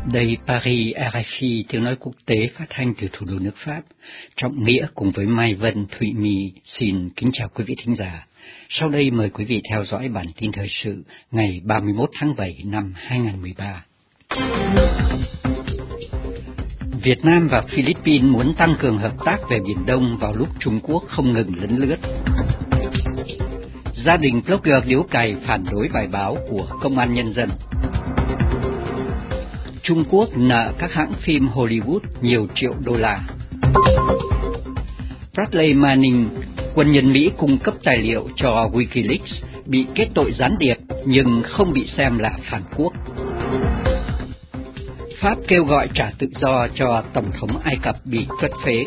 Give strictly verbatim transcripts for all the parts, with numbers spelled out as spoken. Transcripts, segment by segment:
Đây Paris, rờ ép i, tiếng nói quốc tế phát thanh từ thủ đô nước Pháp. Trọng Nghĩa cùng với Mai Vân, Thụy My xin kính chào quý vị thính giả. Sau đây mời quý vị theo dõi bản tin thời sự ngày ba mươi mốt tháng bảy năm hai nghìn không trăm mười ba. Việt Nam và Philippines muốn tăng cường hợp tác về Biển Đông vào lúc Trung Quốc không ngừng lấn lướt. Gia đình blogger điếu cày phản đối bài báo của Công an Nhân dân. Trung Quốc nợ các hãng phim Hollywood nhiều triệu đô la. Bradley Manning, quân nhân Mỹ cung cấp tài liệu cho Wikileaks, bị kết tội gián điệp nhưng không bị xem là phản quốc. Pháp kêu gọi trả tự do cho Tổng thống Ai Cập bị truất phế.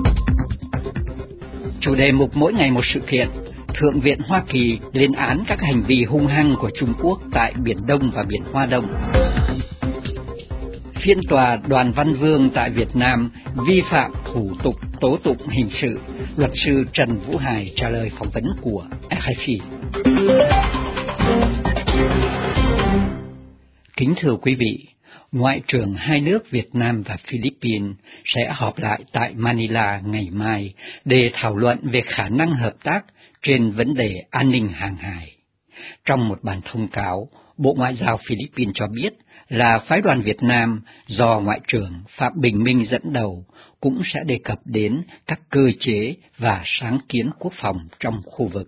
Chủ đề mục mỗi ngày một sự kiện, Thượng viện Hoa Kỳ lên án các hành vi hung hăng của Trung Quốc tại Biển Đông và Biển Hoa Đông. Phiên tòa Đoàn Văn Vương tại Việt Nam vi phạm thủ tục tố tụng hình sự, luật sư Trần Vũ Hải trả lời phỏng vấn của rờ ép i. Kính thưa quý vị, Ngoại trưởng hai nước Việt Nam và Philippines sẽ họp lại tại Manila ngày mai để thảo luận về khả năng hợp tác trên vấn đề an ninh hàng hải. Trong một bản thông cáo, Bộ Ngoại giao Philippines cho biết là phái đoàn Việt Nam do Ngoại trưởng Phạm Bình Minh dẫn đầu cũng sẽ đề cập đến các cơ chế và sáng kiến quốc phòng trong khu vực.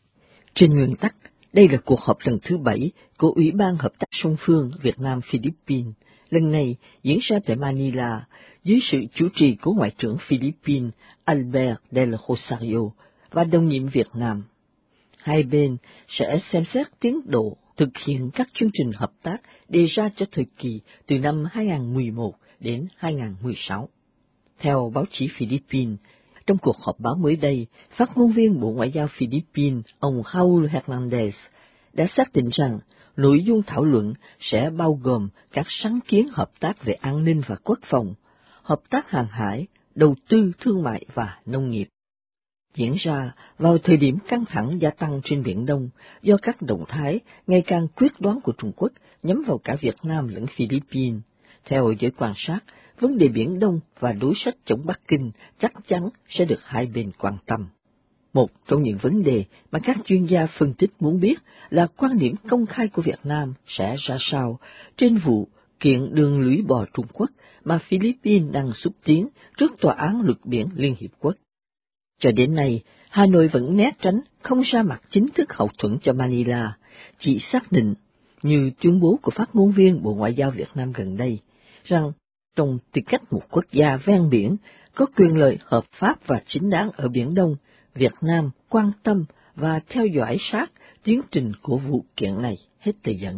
Trên nguyên tắc, đây là cuộc họp lần thứ bảy của Ủy ban Hợp tác song phương Việt Nam-Philippines, lần này diễn ra tại Manila dưới sự chủ trì của Ngoại trưởng Philippines Albert del Rosario và đồng nhiệm Việt Nam. Hai bên sẽ xem xét tiến độ thực hiện các chương trình hợp tác đề ra cho thời kỳ từ năm hai nghìn không trăm mười một đến hai nghìn không trăm mười sáu. Theo báo chí Philippines, trong cuộc họp báo mới đây, phát ngôn viên Bộ Ngoại giao Philippines, ông Raul Hernandez, đã xác định rằng nội dung thảo luận sẽ bao gồm các sáng kiến hợp tác về an ninh và quốc phòng, hợp tác hàng hải, đầu tư thương mại và nông nghiệp. Diễn ra vào thời điểm căng thẳng gia tăng trên Biển Đông do các động thái ngày càng quyết đoán của Trung Quốc nhắm vào cả Việt Nam lẫn Philippines. Theo giới quan sát, vấn đề Biển Đông và đối sách chống Bắc Kinh chắc chắn sẽ được hai bên quan tâm. Một trong những vấn đề mà các chuyên gia phân tích muốn biết là quan điểm công khai của Việt Nam sẽ ra sao trên vụ kiện đường lưỡi bò Trung Quốc mà Philippines đang xúc tiến trước Tòa án Luật Biển Liên Hiệp Quốc. Cho đến nay, Hà Nội vẫn né tránh không ra mặt chính thức hậu thuẫn cho Manila, chỉ xác định, như tuyên bố của phát ngôn viên Bộ Ngoại giao Việt Nam gần đây, rằng trong tư cách một quốc gia ven biển có quyền lợi hợp pháp và chính đáng ở Biển Đông, Việt Nam quan tâm và theo dõi sát tiến trình của vụ kiện này, hết tờ dẫn.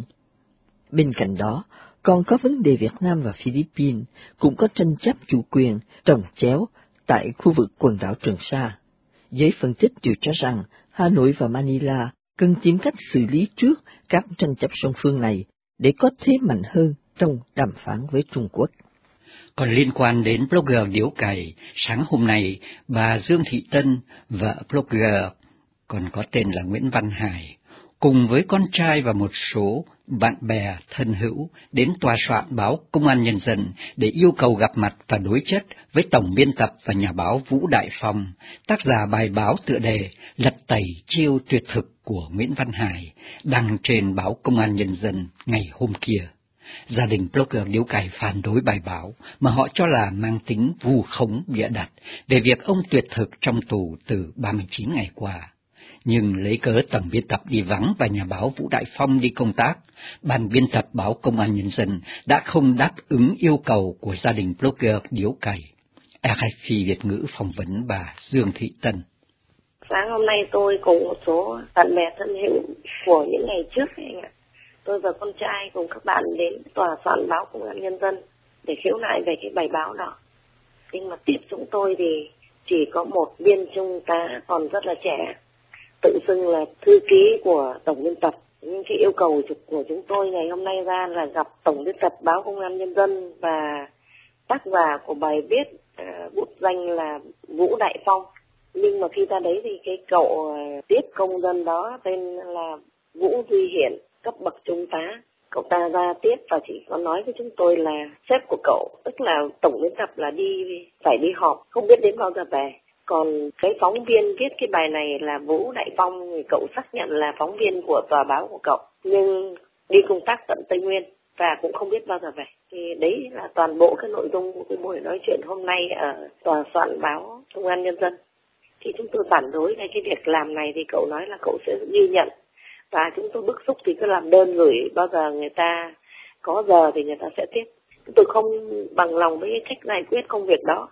Bên cạnh đó, còn có vấn đề Việt Nam và Philippines cũng có tranh chấp chủ quyền chồng chéo tại khu vực quần đảo Trường Sa. Giới phân tích đều cho rằng Hà Nội và Manila cần tìm cách xử lý trước các tranh chấp song phương này để có thế mạnh hơn trong đàm phán với Trung Quốc. Còn liên quan đến blogger điếu cày, sáng hôm nay, bà Dương Thị Tân, vợ blogger còn có tên là Nguyễn Văn Hải, cùng với con trai và một số bạn bè thân hữu đến tòa soạn báo Công an Nhân dân để yêu cầu gặp mặt và đối chất với tổng biên tập và nhà báo Vũ Đại Phong, tác giả bài báo tựa đề Lật tẩy chiêu tuyệt thực của Nguyễn Văn Hải, đăng trên báo Công an Nhân dân ngày hôm kia. Gia đình blogger điếu cày phản đối bài báo mà họ cho là mang tính vu khống bịa đặt về việc ông tuyệt thực trong tù từ ba mươi chín ngày qua. Nhưng lấy cớ tổng biên tập đi vắng và nhà báo Vũ Đại Phong đi công tác, ban biên tập báo Công an Nhân dân đã không đáp ứng yêu cầu của gia đình blogger điếu cày. rờ ép i Việt ngữ phỏng vấn bà Dương Thị Tân. Sáng hôm nay tôi cùng một số bạn bè thân hữu của những ngày trước anh ạ. Tôi và con trai cùng các bạn đến tòa soạn báo Công an Nhân dân để khiếu nại về cái bài báo đó. Nhưng mà tiếp chúng tôi thì chỉ có một biên trung tá còn rất là trẻ, tự xưng là thư ký của tổng biên tập. Nhưng cái yêu cầu của chúng tôi ngày hôm nay ra là gặp tổng biên tập báo Công an Nhân dân và tác giả của bài viết uh, bút danh là Vũ Đại Phong. Nhưng mà khi ra đấy thì cái cậu uh, tiếp công dân đó tên là Vũ Duy Hiển, cấp bậc trung tá, Cậu ta ra tiếp và chỉ có nói với chúng tôi là sếp của cậu, tức là tổng biên tập, là đi phải đi họp, không biết đến bao giờ về. Còn cái phóng viên viết cái bài này là Vũ Đại Phong, thì cậu xác nhận là phóng viên của tòa báo của cậu, nhưng đi công tác tận Tây Nguyên và cũng không biết bao giờ về. Thì đấy là toàn bộ cái nội dung của cái buổi nói chuyện hôm nay ở tòa soạn báo Công an Nhân dân. Thì chúng tôi phản đối cái cái việc làm này, thì cậu nói là cậu sẽ ghi nhận. Và chúng tôi bức xúc thì cứ làm đơn gửi, bao giờ người ta có giờ thì người ta sẽ tiếp. Tôi không bằng lòng với cái cách giải quyết công việc đó.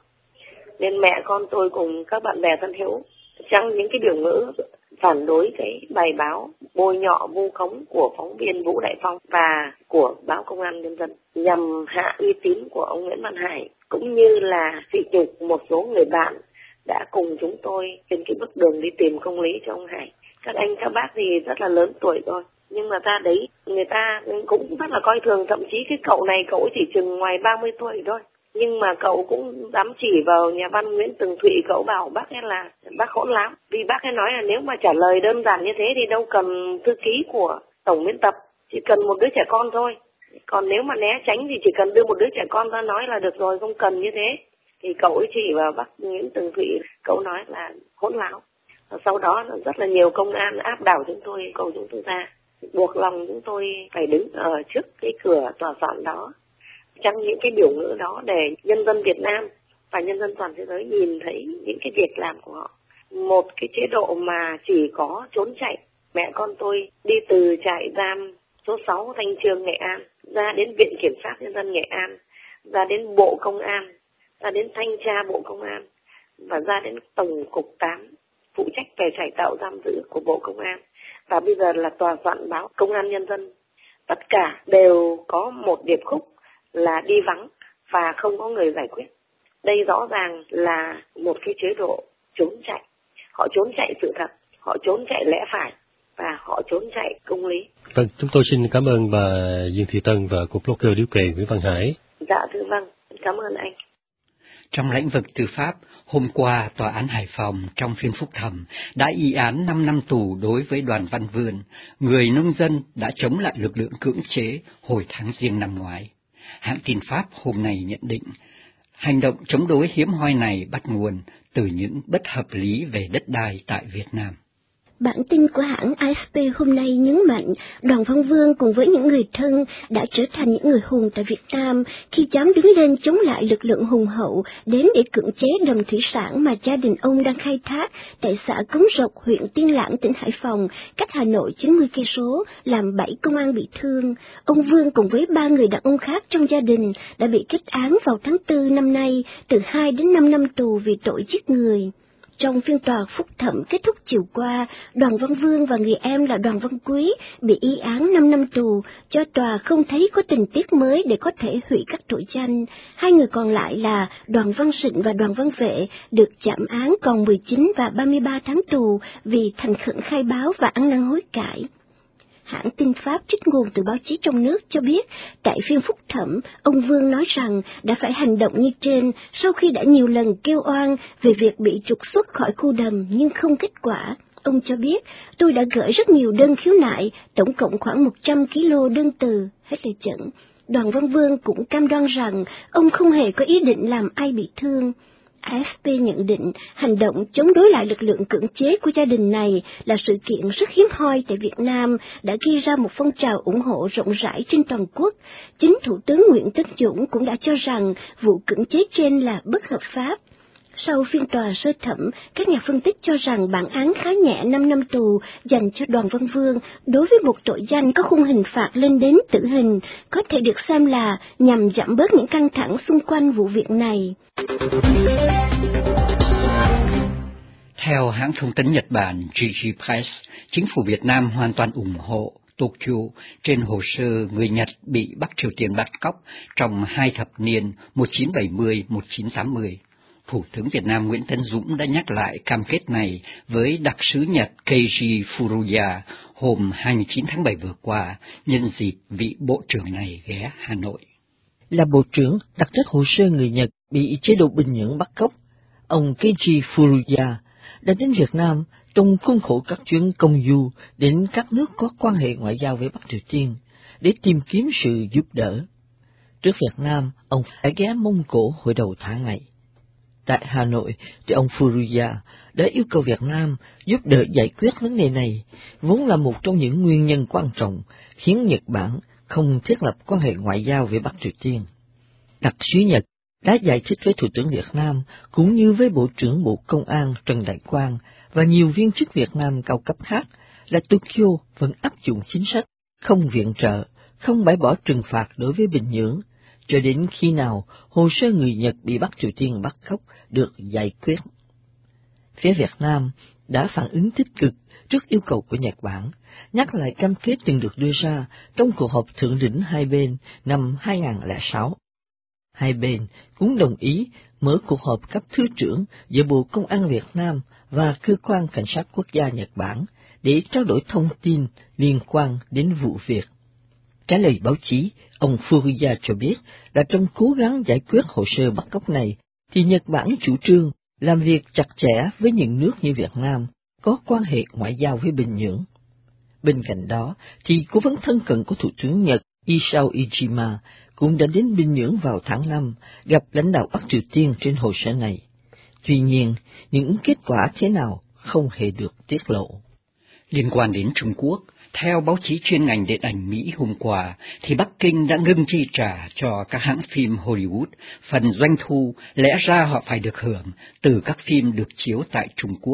Nên mẹ con tôi cùng các bạn bè thân hữu trong những cái biểu ngữ phản đối cái bài báo bôi nhọ vu khống của phóng viên Vũ Đại Phong và của báo Công an Nhân dân, nhằm hạ uy tín của ông Nguyễn Văn Hải, cũng như là sỉ nhục một số người bạn đã cùng chúng tôi trên cái bước đường đi tìm công lý cho ông Hải. Các anh các bác thì rất là lớn tuổi rồi, nhưng mà ra đấy người ta cũng rất là coi thường, thậm chí cái cậu này cậu chỉ chừng ngoài ba mươi tuổi thôi. Nhưng mà cậu cũng dám chỉ vào nhà văn Nguyễn Tường Thụy, cậu bảo bác ấy là bác hỗn lắm. Vì bác ấy nói là nếu mà trả lời đơn giản như thế thì đâu cần thư ký của tổng biên tập, chỉ cần một đứa trẻ con thôi. Còn nếu mà né tránh thì chỉ cần đưa một đứa trẻ con ra nói là được rồi, không cần như thế. Thì cậu ấy chỉ vào bác Nguyễn Tường Thụy, cậu nói là hỗn láo. Sau đó rất là nhiều công an áp đảo chúng tôi, cầu chúng tôi ra, buộc lòng chúng tôi phải đứng ở trước cái cửa tòa soạn đó, trong những cái biểu ngữ đó, để nhân dân Việt Nam và nhân dân toàn thế giới nhìn thấy những cái việc làm của họ. Một cái chế độ mà chỉ có trốn chạy. Mẹ con tôi đi từ trại giam số sáu Thanh Chương Nghệ An ra đến Viện Kiểm sát Nhân dân Nghệ An, ra đến Bộ Công an, ra đến Thanh tra Bộ Công an và ra đến Tổng cục tám phụ trách về cải tạo giam giữ của Bộ Công an, và bây giờ là tòa soạn báo Công an Nhân dân. Tất cả đều có một điệp khúc là đi vắng và không có người giải quyết. Đây rõ ràng là một cái chế độ trốn chạy. Họ trốn chạy sự thật, họ trốn chạy lẽ phải và họ trốn chạy công lý. Vâng, chúng tôi xin cảm ơn bà Dương Thị Tân và của blogger điếu cày Nguyễn Văn Hải. Dạ thưa vâng, cảm ơn anh. Trong lĩnh vực tư pháp, hôm qua, Tòa án Hải Phòng trong phiên phúc thẩm đã y án năm năm tù đối với Đoàn Văn Vươn, người nông dân đã chống lại lực lượng cưỡng chế hồi tháng Giêng năm ngoái. Hãng tin Pháp hôm nay nhận định, hành động chống đối hiếm hoi này bắt nguồn từ những bất hợp lý về đất đai tại Việt Nam. Bản tin của hãng a ép pê hôm nay nhấn mạnh Đoàn Văn Vươn cùng với những người thân đã trở thành những người hùng tại Việt Nam khi dám đứng lên chống lại lực lượng hùng hậu đến để cưỡng chế đầm thủy sản mà gia đình ông đang khai thác tại xã Cống Rộc, huyện Tiên Lãng, tỉnh Hải Phòng, cách Hà Nội chín mươi cây số, làm bảy công an bị thương. Ông Vươn cùng với ba người đàn ông khác trong gia đình đã bị kết án vào tháng tư năm nay từ hai đến năm năm tù vì tội giết người. Trong phiên tòa phúc thẩm kết thúc chiều qua, Đoàn Văn Vươn và người em là Đoàn Văn Quý bị y án năm năm tù, cho tòa không thấy có tình tiết mới để có thể hủy các tội danh. Hai người còn lại là Đoàn Văn Sịnh và Đoàn Văn Vệ được chạm án còn mười chín và ba mươi ba tháng tù vì thành khẩn khai báo và ăn năn hối cải. Hãng tin Pháp trích nguồn từ báo chí trong nước cho biết, tại phiên phúc thẩm, ông Vương nói rằng đã phải hành động như trên sau khi đã nhiều lần kêu oan về việc bị trục xuất khỏi khu đầm nhưng không kết quả. Ông cho biết, tôi đã gửi rất nhiều đơn khiếu nại, tổng cộng khoảng một trăm ki lô đơn từ, hết lời dẫn. Đoàn Văn Vương cũng cam đoan rằng ông không hề có ý định làm ai bị thương. a ép pê nhận định hành động chống đối lại lực lượng cưỡng chế của gia đình này là sự kiện rất hiếm hoi tại Việt Nam, đã gây ra một phong trào ủng hộ rộng rãi trên toàn quốc. Chính Thủ tướng Nguyễn Tấn Dũng cũng đã cho rằng vụ cưỡng chế trên là bất hợp pháp. Sau phiên tòa sơ thẩm, các nhà phân tích cho rằng bản án khá nhẹ năm năm tù dành cho Đoàn Văn Vươn đối với một tội danh có khung hình phạt lên đến tử hình có thể được xem là nhằm giảm bớt những căng thẳng xung quanh vụ việc này. Theo hãng thông tấn Nhật Bản giê giê Press, chính phủ Việt Nam hoàn toàn ủng hộ Tokyo trên hồ sơ người Nhật bị Bắc Triều Tiên bắt cóc trong hai thập niên một nghìn chín trăm bảy mươi đến một nghìn chín trăm tám mươi. Thủ tướng Việt Nam Nguyễn Tấn Dũng đã nhắc lại cam kết này với đặc sứ Nhật Keiji Furuya hôm hai mươi chín tháng bảy vừa qua, nhân dịp vị Bộ trưởng này ghé Hà Nội. Là Bộ trưởng đặc trách hồ sơ người Nhật bị chế độ Bình Nhưỡng bắt cóc, ông Keiji Furuya đã đến Việt Nam trong khuôn khổ các chuyến công du đến các nước có quan hệ ngoại giao với Bắc Triều Tiên, để tìm kiếm sự giúp đỡ. Trước Việt Nam, ông phải ghé Mông Cổ hồi đầu tháng này. Tại Hà Nội, thì ông Furuya đã yêu cầu Việt Nam giúp đỡ giải quyết vấn đề này, vốn là một trong những nguyên nhân quan trọng khiến Nhật Bản không thiết lập quan hệ ngoại giao với Bắc Triều Tiên. Đặc sứ Nhật đã giải thích với Thủ tướng Việt Nam cũng như với Bộ trưởng Bộ Công an Trần Đại Quang và nhiều viên chức Việt Nam cao cấp khác là Tokyo vẫn áp dụng chính sách không viện trợ, không bãi bỏ trừng phạt đối với Bình Nhưỡng, cho đến khi nào hồ sơ người Nhật bị Bắc Triều Tiên bắt cóc được giải quyết. Phía Việt Nam đã phản ứng tích cực trước yêu cầu của Nhật Bản, nhắc lại cam kết từng được đưa ra trong cuộc họp thượng đỉnh hai bên năm hai nghìn không trăm lẻ sáu. Hai bên cũng đồng ý mở cuộc họp cấp thứ trưởng giữa Bộ Công an Việt Nam và Cơ quan Cảnh sát Quốc gia Nhật Bản để trao đổi thông tin liên quan đến vụ việc. Trả lời báo chí, ông Furuya cho biết là trong cố gắng giải quyết hồ sơ bắt cóc này, thì Nhật Bản chủ trương làm việc chặt chẽ với những nước như Việt Nam có quan hệ ngoại giao với Bình Nhưỡng. Bên cạnh đó, thì cố vấn thân cận của Thủ tướng Nhật Isao Iijima cũng đã đến Bình Nhưỡng vào tháng năm gặp lãnh đạo Bắc Triều Tiên trên hồ sơ này. Tuy nhiên, những kết quả thế nào không hề được tiết lộ. Liên quan đến Trung Quốc, theo báo chí chuyên ngành điện ảnh Mỹ hôm qua, thì Bắc Kinh đã ngưng chi trả cho các hãng phim Hollywood phần doanh thu lẽ ra họ phải được hưởng từ các phim được chiếu tại Trung Quốc.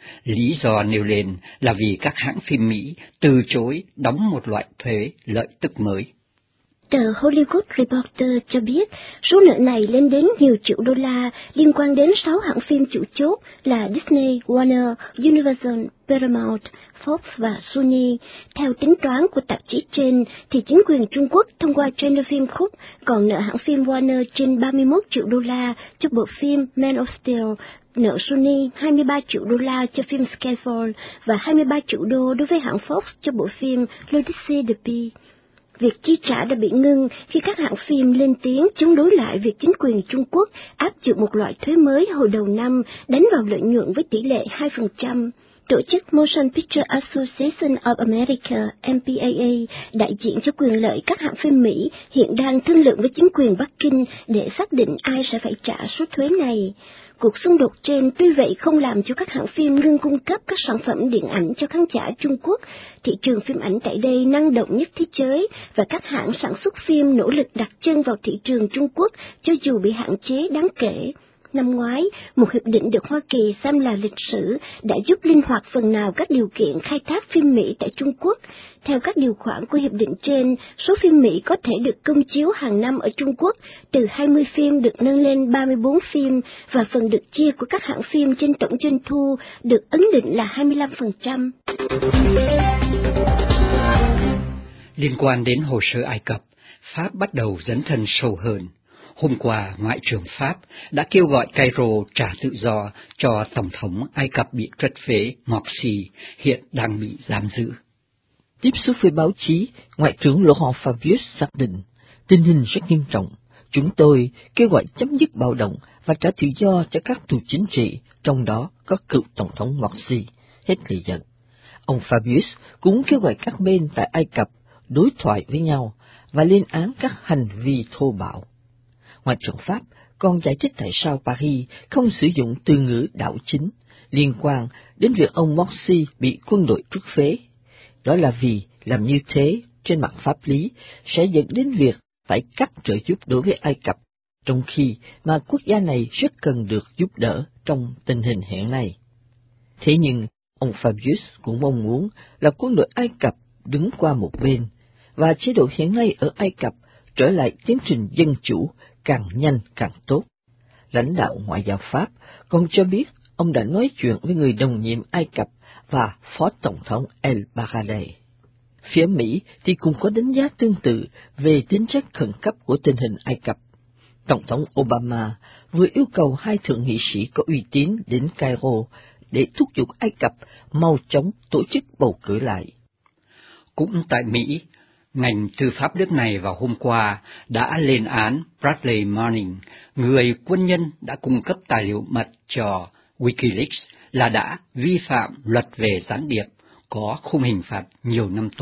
Lý do nêu lên là vì các hãng phim Mỹ từ chối đóng một loại thuế lợi tức mới. Tờ Hollywood Reporter cho biết số nợ này lên đến nhiều triệu đô la liên quan đến sáu hãng phim chủ chốt là Disney, Warner, Universal, Paramount, Fox và Sony. Theo tính toán của tạp chí trên, thì chính quyền Trung Quốc thông qua China Film Group còn nợ hãng phim Warner trên ba mươi mốt triệu đô la cho bộ phim Man of Steel, nợ Sony hai mươi ba triệu đô la cho phim Skyfall và hai mươi ba triệu đô đối với hãng Fox cho bộ phim L'Odyssée de Pi. Việc chi trả đã bị ngưng khi các hãng phim lên tiếng chống đối lại việc chính quyền Trung Quốc áp dụng một loại thuế mới hồi đầu năm đánh vào lợi nhuận với tỷ lệ hai phần trăm. Tổ chức Motion Picture Association of America M P A A, đại diện cho quyền lợi các hãng phim Mỹ, hiện đang thương lượng với chính quyền Bắc Kinh để xác định ai sẽ phải trả số thuế này. Cuộc xung đột trên tuy vậy không làm cho các hãng phim ngưng cung cấp các sản phẩm điện ảnh cho khán giả Trung Quốc. Thị trường phim ảnh tại đây năng động nhất thế giới và các hãng sản xuất phim nỗ lực đặt chân vào thị trường Trung Quốc cho dù bị hạn chế đáng kể. Năm ngoái, một hiệp định được Hoa Kỳ xem là lịch sử đã giúp linh hoạt phần nào các điều kiện khai thác phim Mỹ tại Trung Quốc. Theo các điều khoản của hiệp định trên, số phim Mỹ có thể được công chiếu hàng năm ở Trung Quốc từ hai mươi phim được nâng lên ba mươi bốn phim và phần được chia của các hãng phim trên tổng doanh thu được ấn định là hai mươi lăm phần trăm. Liên quan đến hồ sơ Ai Cập, Pháp bắt đầu dấn thân sâu hơn. Hôm qua, Ngoại trưởng Pháp đã kêu gọi Cairo trả tự do cho Tổng thống Ai Cập bị truất phế Morsi, hiện đang bị giam giữ. Tiếp xúc với báo chí, Ngoại trưởng Laurent Fabius xác định tình hình rất nghiêm trọng. Chúng tôi kêu gọi chấm dứt bạo động và trả tự do cho các tù chính trị, trong đó có cựu Tổng thống Morsi. Hết lời dẫn. Ông Fabius cũng kêu gọi các bên tại Ai Cập đối thoại với nhau và lên án các hành vi thô bạo. Ngoại trưởng Pháp còn giải thích tại sao Paris không sử dụng từ ngữ đảo chính liên quan đến việc ông Morsi bị quân đội truất phế. Đó là vì làm như thế trên mặt pháp lý sẽ dẫn đến việc phải cắt trợ giúp đối với Ai Cập, trong khi mà quốc gia này rất cần được giúp đỡ trong tình hình hiện nay. Thế nhưng, ông Fabius cũng mong muốn là quân đội Ai Cập đứng qua một bên, và chế độ hiện nay ở Ai Cập trở lại tiến trình dân chủ càng nhanh càng tốt. Lãnh đạo ngoại giao Pháp còn cho biết ông đã nói chuyện với người đồng nhiệm Ai Cập và Phó Tổng thống El Baradei. Phía Mỹ thì cũng có đánh giá tương tự về tính chất khẩn cấp của tình hình Ai Cập. Tổng thống Obama vừa yêu cầu hai thượng nghị sĩ có uy tín đến Cairo để thúc giục Ai Cập mau chóng tổ chức bầu cử lại. Cũng tại Mỹ, ngành tư pháp nước này vào hôm qua đã lên án Bradley Manning, người quân nhân đã cung cấp tài liệu mật cho Wikileaks, là đã vi phạm luật về gián điệp, có khung hình phạt nhiều năm tù.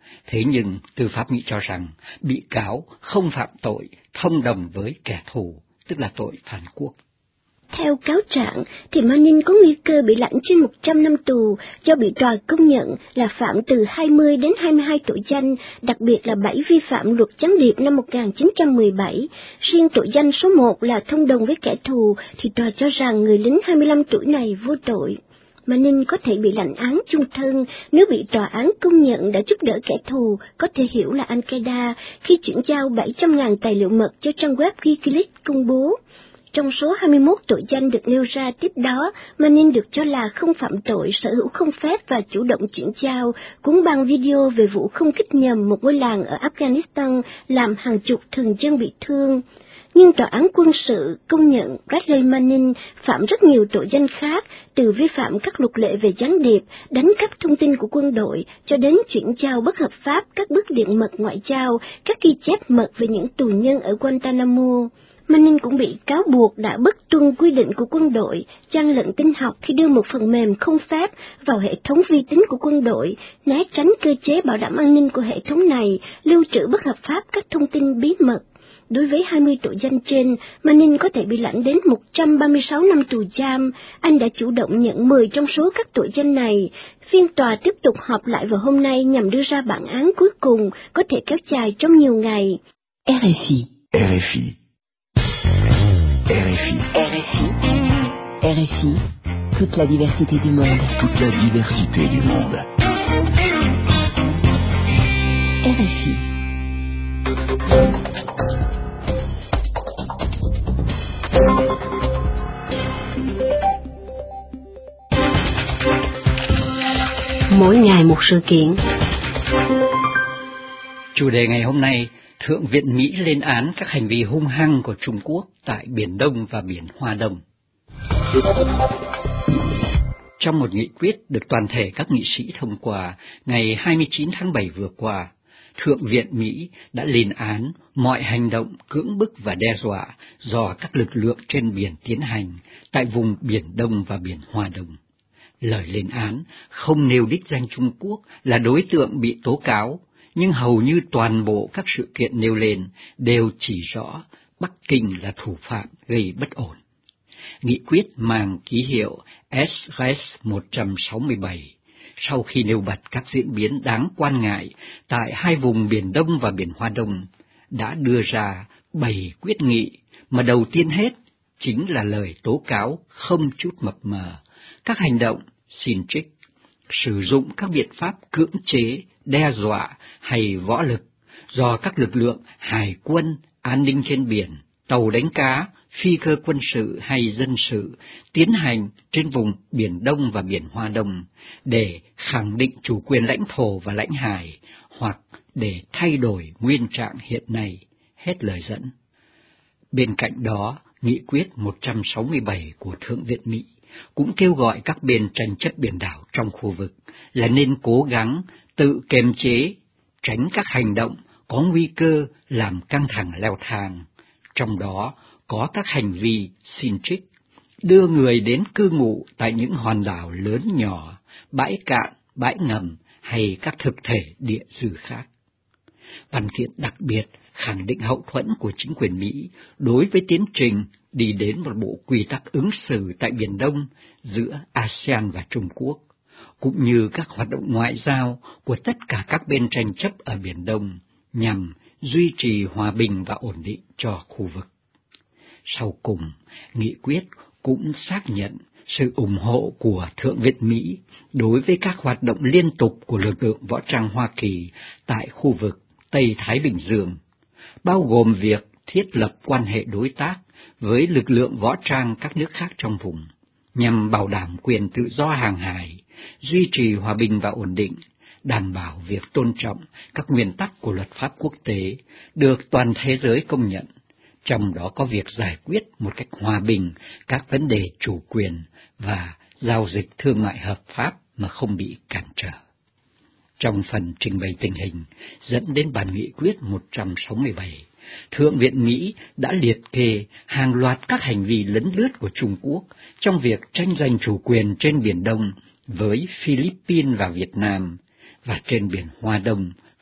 Thế nhưng tư pháp Mỹ cho rằng bị cáo không phạm tội thông đồng với kẻ thù, tức là tội phản quốc. Theo cáo trạng, thì Manning có nguy cơ bị lãnh trên một trăm năm tù do bị tòa công nhận là phạm từ hai mươi đến hai mươi hai tội danh, đặc biệt là bảy vi phạm luật gián điệp năm một nghìn chín trăm mười bảy. Riêng tội danh số một là thông đồng với kẻ thù thì tòa cho rằng người lính hai mươi lăm tuổi này vô tội. Manning có thể bị lãnh án chung thân nếu bị tòa án công nhận đã giúp đỡ kẻ thù, có thể hiểu là Al-Qaeda, khi chuyển giao bảy trăm nghìn tài liệu mật cho trang web Wikileaks công bố. Trong số hai mươi mốt tội danh được nêu ra tiếp đó, Manning được cho là không phạm tội sở hữu không phép và chủ động chuyển giao, cuốn băng video về vụ không kích nhầm một ngôi làng ở Afghanistan làm hàng chục thường dân bị thương. Nhưng tòa án quân sự công nhận Bradley Manning phạm rất nhiều tội danh khác, từ vi phạm các luật lệ về gián điệp, đánh cắp thông tin của quân đội, cho đến chuyển giao bất hợp pháp các bức điện mật ngoại giao, các ghi chép mật về những tù nhân ở Guantanamo. Manning cũng bị cáo buộc đã bất tuân quy định của quân đội, gian lận tin học khi đưa một phần mềm không phép vào hệ thống vi tính của quân đội, né tránh cơ chế bảo đảm an ninh của hệ thống này, lưu trữ bất hợp pháp các thông tin bí mật. Đối với hai mươi tội danh trên, Manning có thể bị lãnh đến một trăm ba mươi sáu năm tù giam. Anh đã chủ động nhận mười trong số các tội danh này. Phiên tòa tiếp tục họp lại vào hôm nay nhằm đưa ra bản án cuối cùng, có thể kéo dài trong nhiều ngày. R F I R F I R F I R F I R F I toute la diversité du monde. Toute la diversité du monde. R F I mỗi ngày một sự kiện. Chủ đề ngày hôm nay, Thượng viện Mỹ lên án các hành vi hung hăng của Trung Quốc tại Biển Đông và Biển Hoa Đông. Trong một nghị quyết được toàn thể các nghị sĩ thông qua ngày hai mươi chín tháng bảy vừa qua, Thượng viện Mỹ đã lên án mọi hành động cưỡng bức và đe dọa do các lực lượng trên biển tiến hành tại vùng Biển Đông và Biển Hoa Đông. Lời lên án không nêu đích danh Trung Quốc là đối tượng bị tố cáo, nhưng hầu như toàn bộ các sự kiện nêu lên đều chỉ rõ Bắc Kinh là thủ phạm gây bất ổn. Nghị quyết mang ký hiệu S R S một trăm sáu mươi bảy, sau khi nêu bật các diễn biến đáng quan ngại tại hai vùng Biển Đông và Biển Hoa Đông, đã đưa ra bảy quyết nghị mà đầu tiên hết chính là lời tố cáo không chút mập mờ, các hành động xin trích, sử dụng các biện pháp cưỡng chế, đe dọa hay võ lực do các lực lượng hải quân, an ninh trên biển, tàu đánh cá, phi cơ quân sự hay dân sự tiến hành trên vùng Biển Đông và Biển Hoa Đông để khẳng định chủ quyền lãnh thổ và lãnh hải hoặc để thay đổi nguyên trạng hiện nay, hết lời dẫn. Bên cạnh đó, Nghị quyết một trăm sáu mươi bảy của Thượng viện Mỹ cũng kêu gọi các bên tranh chấp biển đảo trong khu vực là nên cố gắng tự kiềm chế, tránh các hành động có nguy cơ làm căng thẳng leo thang, trong đó có các hành vi xin trích, đưa người đến cư ngụ tại những hòn đảo lớn nhỏ, bãi cạn, bãi ngầm hay các thực thể địa dư khác. Văn kiện đặc biệt khẳng định hậu thuẫn của chính quyền Mỹ đối với tiến trình đi đến một bộ quy tắc ứng xử tại Biển Đông giữa a sê an và Trung Quốc, cũng như các hoạt động ngoại giao của tất cả các bên tranh chấp ở Biển Đông nhằm duy trì hòa bình và ổn định cho khu vực. Sau cùng, nghị quyết cũng xác nhận sự ủng hộ của Thượng viện Mỹ đối với các hoạt động liên tục của lực lượng võ trang Hoa Kỳ tại khu vực Tây Thái Bình Dương, bao gồm việc thiết lập quan hệ đối tác với lực lượng võ trang các nước khác trong vùng, nhằm bảo đảm quyền tự do hàng hải, duy trì hòa bình và ổn định, đảm bảo việc tôn trọng các nguyên tắc của luật pháp quốc tế được toàn thế giới công nhận, trong đó có việc giải quyết một cách hòa bình các vấn đề chủ quyền và giao dịch thương mại hợp pháp mà không bị cản trở. Trong phần trình bày tình hình dẫn đến bản nghị quyết một trăm sáu mươi bảy, Thượng viện Mỹ đã liệt kê hàng loạt các hành vi lấn lướt của Trung Quốc trong việc tranh giành chủ quyền trên Biển Đông với Philippines và Việt Nam, và trên Biển Hoa Đông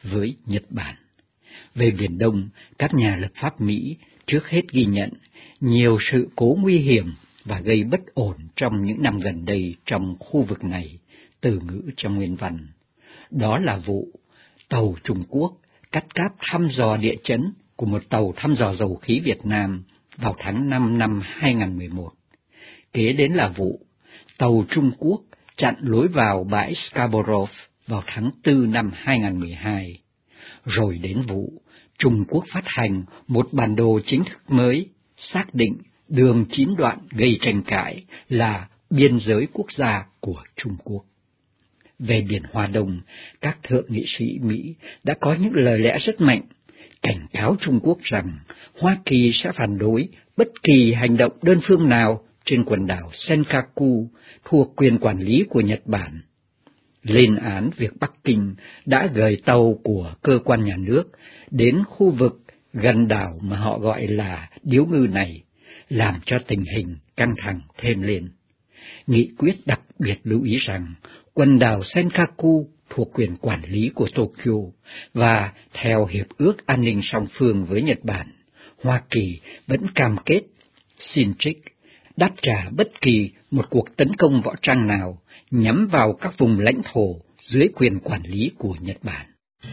với Nhật Bản. Về Biển Đông, các nhà lập pháp Mỹ trước hết ghi nhận nhiều sự cố nguy hiểm và gây bất ổn trong những năm gần đây trong khu vực này, từ ngữ trong nguyên văn. Đó là vụ tàu Trung Quốc cắt cáp thăm dò địa chấn của một tàu thăm dò dầu khí Việt Nam vào tháng năm năm hai nghìn không trăm mười một. Kế đến là vụ tàu Trung Quốc chặn lối vào bãi Scarborough vào tháng tư năm hai nghìn không trăm mười hai. Rồi đến vụ Trung Quốc phát hành một bản đồ chính thức mới, xác định đường chín đoạn gây tranh cãi là biên giới quốc gia của Trung Quốc. Về Biển Hoa Đông, các thượng nghị sĩ Mỹ đã có những lời lẽ rất mạnh, cảnh cáo Trung Quốc rằng Hoa Kỳ sẽ phản đối bất kỳ hành động đơn phương nào trên quần đảo Senkaku thuộc quyền quản lý của Nhật Bản. Lên án việc Bắc Kinh đã gửi tàu của cơ quan nhà nước đến khu vực gần đảo mà họ gọi là Điếu Ngư này, làm cho tình hình căng thẳng thêm lên. Nghị quyết đặc biệt lưu ý rằng quần đảo Senkaku thuộc quyền quản lý của Tokyo và theo Hiệp ước An ninh song phương với Nhật Bản, Hoa Kỳ vẫn cam kết xin trích đáp trả bất kỳ một cuộc tấn công võ trang nào nhắm vào các vùng lãnh thổ dưới quyền quản lý của Nhật Bản.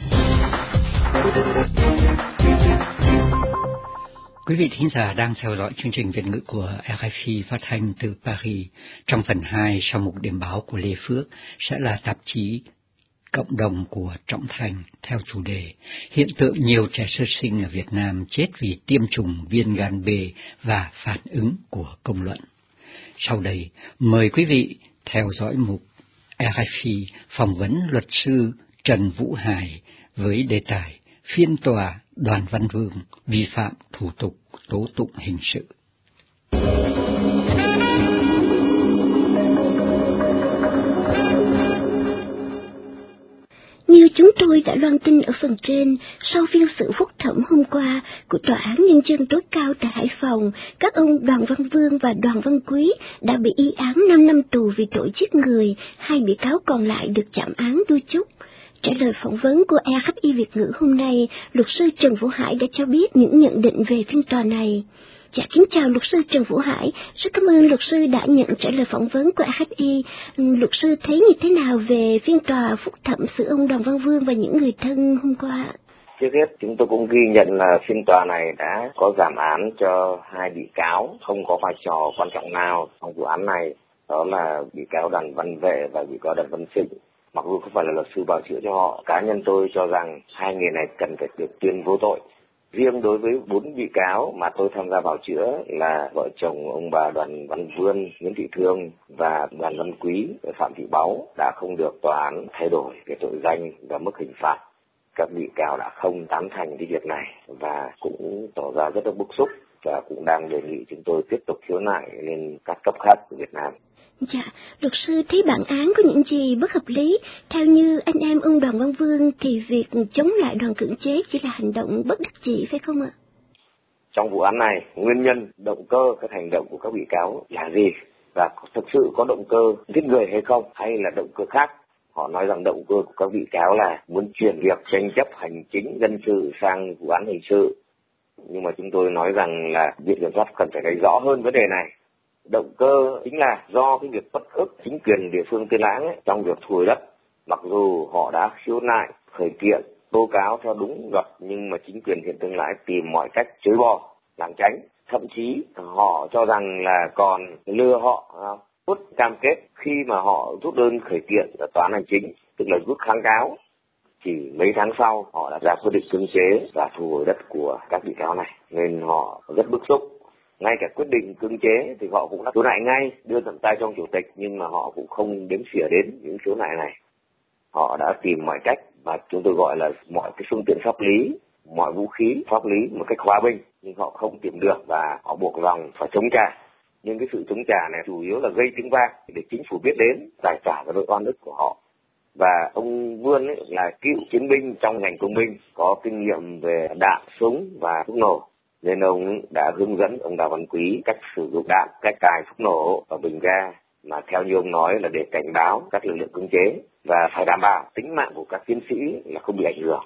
Quý vị thính giả đang theo dõi chương trình Việt ngữ của rờ ép i phát thanh từ Paris. Trong phần hai, sau mục điểm báo của Lê Phước, sẽ là tạp chí Cộng đồng của Trọng Thành theo chủ đề hiện tượng nhiều trẻ sơ sinh ở Việt Nam chết vì tiêm chủng viêm gan B và phản ứng của công luận. Sau đây, mời quý vị theo dõi mục rờ ép i phỏng vấn luật sư Trần Vũ Hải với đề tài phiên tòa Đoàn Văn Vương vi phạm thủ tục tố tụng hình sự. Như chúng tôi đã loan tin ở phần trên, sau phiên xử phúc thẩm hôm qua của Tòa án Nhân dân tối cao tại Hải Phòng, các ông Đoàn Văn Vương và Đoàn Văn Quý đã bị y án năm năm tù vì tội giết người, hai bị cáo còn lại được giảm án đôi chút. Trả lời phỏng vấn của rờ ép i Việt ngữ hôm nay, luật sư Trần Vũ Hải đã cho biết những nhận định về phiên tòa này. Dạ, kính chào luật sư Trần Vũ Hải, rất cảm ơn luật sư đã nhận trả lời phỏng vấn của rờ ép i. Luật sư thấy như thế nào về phiên tòa phúc thẩm xử ông Đoàn Văn Vương và những người thân hôm qua? Trước hết, chúng tôi cũng ghi nhận là phiên tòa này đã có giảm án cho hai bị cáo, không có vai trò quan trọng nào trong vụ án này, đó là bị cáo Đoàn Văn Vệ và bị cáo Đoàn Văn Sinh. Mặc dù không phải là luật sư bào chữa cho họ, cá nhân tôi cho rằng hai người này cần phải được tuyên vô tội. Riêng đối với bốn bị cáo mà tôi tham gia bào chữa là vợ chồng ông bà Đoàn Văn Vương, Nguyễn Thị Thương và Đoàn Văn Quý, Phạm Thị Báu đã không được tòa án thay đổi cái tội danh và mức hình phạt. Các bị cáo đã không tán thành cái việc này và cũng tỏ ra rất là bức xúc và cũng đang đề nghị chúng tôi tiếp tục khiếu nại lên các cấp khác của Việt Nam. Dạ, luật sư thấy bản án có những gì bất hợp lý? Theo như anh em ông Đoàn Văn Vương thì việc chống lại đoàn cưỡng chế chỉ là hành động bất đắc dĩ phải không ạ? Trong vụ án này, nguyên nhân, động cơ các hành động của các bị cáo là gì? Và thực sự có động cơ giết người hay không? Hay là động cơ khác? Họ nói rằng động cơ của các bị cáo là muốn chuyển việc tranh chấp hành chính dân sự sang vụ án hình sự. Nhưng mà chúng tôi nói rằng là Viện Kiểm sát cần phải nói rõ hơn vấn đề này. Động cơ chính là do cái việc bất ức chính quyền địa phương Tiên Lãng ấy, trong việc thu hồi đất. Mặc dù họ đã khiếu nại, khởi kiện, tố cáo theo đúng luật, nhưng mà chính quyền huyện Tiên Lãng tìm mọi cách chối bỏ, lảng tránh. Thậm chí họ cho rằng là còn lừa họ, rút cam kết khi mà họ rút đơn khởi kiện ở tòa án hành chính, tức là rút kháng cáo. Chỉ mấy tháng sau họ đã ra quyết định cưỡng chế và thu hồi đất của các bị cáo này, nên họ rất bức xúc. Ngay cả quyết định cưỡng chế thì họ cũng đã khiếu nại ngay, đưa tận tay trong chủ tịch, nhưng mà họ cũng không đếm xỉa đến những khiếu nại này. Họ đã tìm mọi cách và chúng tôi gọi là mọi cái phương tiện pháp lý, mọi vũ khí pháp lý một cách hòa bình, nhưng họ không tìm được và họ buộc lòng phải chống trả. Nhưng cái sự chống trả này chủ yếu là gây tiếng vang để chính phủ biết đến, giải tỏa cái nỗi oan ức của họ. Và ông Vương ấy là cựu chiến binh trong ngành công binh, có kinh nghiệm về đạn, súng và thuốc nổ. Nên ông đã hướng dẫn ông Đào Văn Quý cách sử dụng đạn, cách cài thuốc nổ và bình ga, mà theo như ông nói là để cảnh báo các lực lượng cưỡng chế và phải đảm bảo tính mạng của các chiến sĩ là không bị ảnh hưởng.